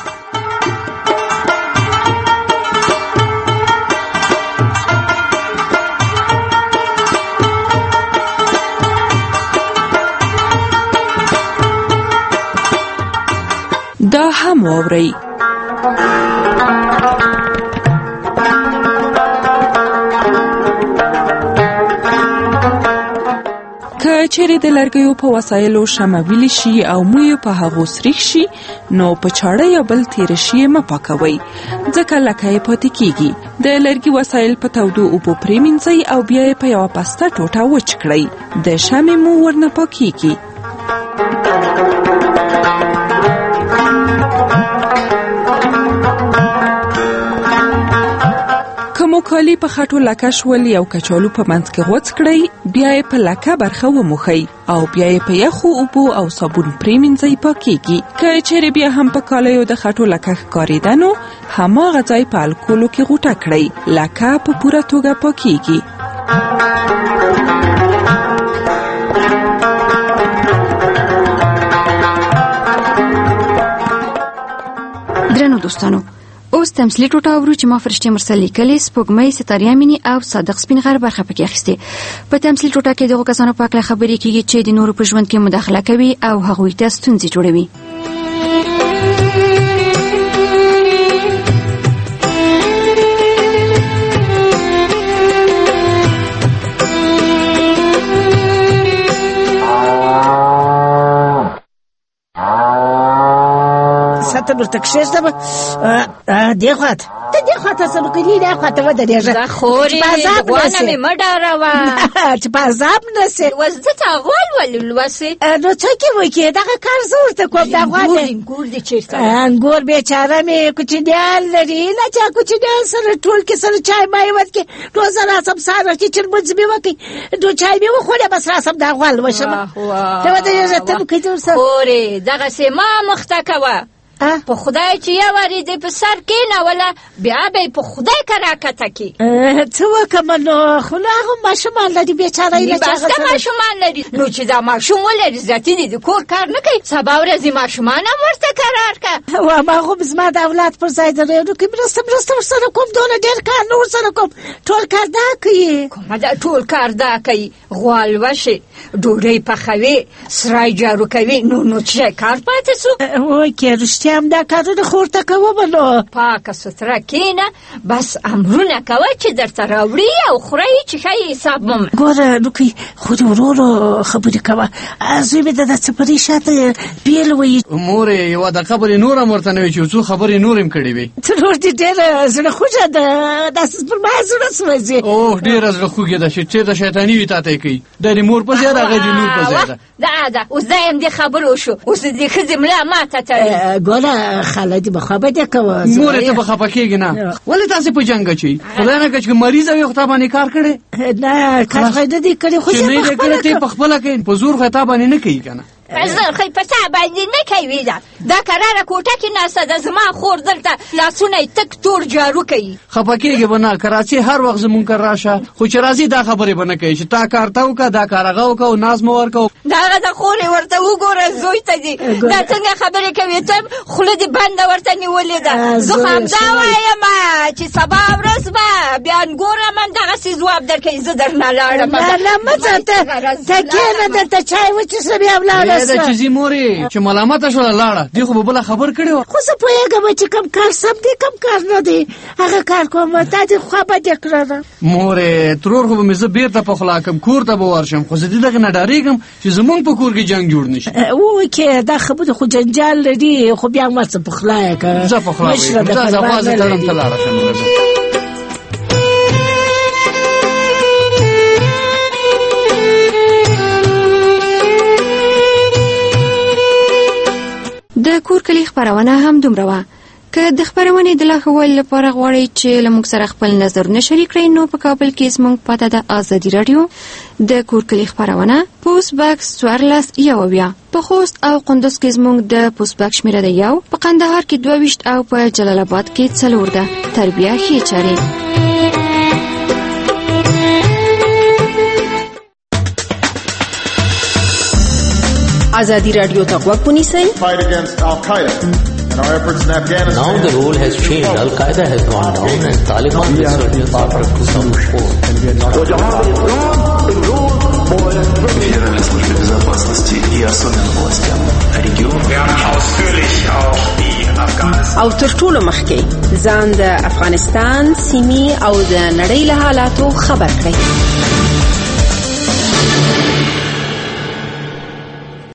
دا هم واورئ. که چیرې د لرګیو په وسایلو شمع ویلې شي او موی په هغو سریښ شي، نو په چاړه یا بل تیره شي مه پاکوئ، ځکه لکه یې پاتې کیږي. د لرګي وسایل په تودو اوبو پرېمینځئ او بیا یې په یوه پسته ټوټه وچ کړئ. د شمع مو ورنه پاکیږي. مو کالی په خټو لکه شول یو کچالو په منځ کې غوڅ کړئ، بیا یې په لکه برخه وموښئ او بیا یې په یخو اوبو او صابون پرېمینځئ، پاکیږي. که چیرې بیا هم په کالیو د خټو لکه ښکارېده، نو هماغه ځای په الکولو کې غوټه کړئ، لکه په پوره توګه پاکیږي. درنو دوستانو، اوس تمثیلي ټوټه اورو چې ما فرشتې مرسل لیکلې، سپوږمۍ، ستاریا مینی او صادق سپین غر برخه پکې اخیستې. په تمثیلي ټوټه کې دغو کسانو په هکله خبرې کیږي چې د نورو په ژوند کې مداخله کوي او هغوی ته ستونزې جوړوي. ته نور تکشیش دم دی خواهد ته دی خواهد اصلا کنی دی خواهد و دریجه دا خوری دوانمی مداروا چه پازاب نسی وزده تاغوال ولی لوسی نو چه که وی که دقا کار زور تکوب دقوانه انگور انگور دی چیرتا انگور بیچاره می کچی دیال لری نچه کچی دیال سر طول که سر چای مایی ود که روزا راسم سارا که چن منز می وکی دو چای می و خوله بس راسم دقوال وشم تو دریجه تم که دور سر خوری دقا سی ما مختکوا په خدای چې یو وری دې په سر کېنوله، بیا به یې په خدای کراکته کې څه وکړم. نو خو نو هغه ماشومان لري بیچاره یې بسته ماشومان لري، نو چې دا ماشوم ولري ذاتي دې د کور کار نه کوي، سبا ورځې ماشومان هم ورته کرار که و ما خو زما د اولاد پر ځای د نو کې مرسته مرسته ورسره کوم، دونه ډېر کار نه ورسره کوم، ټول کار دا کوي. کومه دا ټول کار دا کوي؟ غوال وشي، ډوډۍ پخوي، سرای جارو کوي، نو نو چې کار پاتې سو وکې رښتیا هم دا کارونه خو ورته کومه. نو پاکه ستره کینه، بس امرونه کوه چې درته راوړي او خورئ چې ښایي حساب مه ګوره نوکۍ خو د ورورو خبرې کوه. زوی مې د دا څپرۍ شاته بیل وایي. مورې یوه د خبرې نور هم ورته نه وي چې څو خبرې نور هم کړې وي. ته نور دې ډېره زړه خوږه ده، داسې پر ما زړه سوځي. اوه ډېره زړه خوږې ده چې چېرته شیطاني وي تا ته یې کوي. دا د مور په ځای ده، هغه د لور په ځای ده. دا ده اوس دا یم دې خبرو شو، اوس دې ښځې ملا ماته تړي. ګوره خاله دې به خبه دې کوه. مورې ته به خفه کېږي نه، ولې تاسې په جنګ اچوئ؟ خدای نه کړه چې مریضه وي خو تا باندې کار کړی نه، کار خو یې نه دی کړی، خو چې نه یې کړی ته یې په خپله کوې، په زور خو تا باندې نه کوي که نه. زه خو په تا باندې نه کوي. دا دا کراره کوټه کې ناسته ده، زما خور دلته لاسونه یې تک تور جارو کوي. خفه کېږي به نه، کراچۍ هر وخت زمونږ کره راشه، خو چې راځي دا خبرې به نه کوي چې تا کار ته وکړه، دا کار هغه وکړه او ناز مه ورکوه. د هغه د خورې ورته وګوره زوی ته دي، دا څنګه خبرې کوي؟ ته خوله دې بنده ورته نیولې ده. زه خو همدا وایم چې سبا ورځ به بیا نګورم دغسې ځواب درکوي، زه درنه لاړم. نه نه مه ځه ته ته کښېنه، درته چای وڅښه بیا ولاړه دا چې زی مورې چې ملامت شو لاړه دی خو بل خبر کړو خو زه پوهېږم چې کم کار سم دی کم کار نه دی هغه کار کوم تا دې خو به دې کړه مورې ترور خو به مې زه بیرته په خلاکم کور ته به ورشم خو زه دې دغه نه ډارېږم چې زمونږ په کور کې جنګ جوړ نشي وکې دا خبره خو جنجال لري خو بیا ما څه په خلا یې زه په خلا وې زه زه تړم ته لاړه شم د کور کلی خبرونه هم دومره وه که د خبرونې د لا ښه والي لپاره غواړئ چې له موږ سره خپل نظرونه شریک کړئ نو په کابل کې زموږ پته ده ازادي راډیو د کور کلی خبرونه پوسټ باکس څوارلس یو اویا په خوست او قندوز کې زموږ د پوسټ باکس شمېره ده یو په قندهار کې دوه ویشت او په جلال آباد کې څلور ده تربیه ښې چارې ازادي راډیو ته غوږ ونیسئ. Now the role has changed. Al-Qaeda has gone down and Taliban is certainly part of some force. Федеральной службе безопасности и особенно властям региона. او تر ټولو مخکې ځان د افغانستان سیمې او د نړۍ له حالاتو خبر کړئ.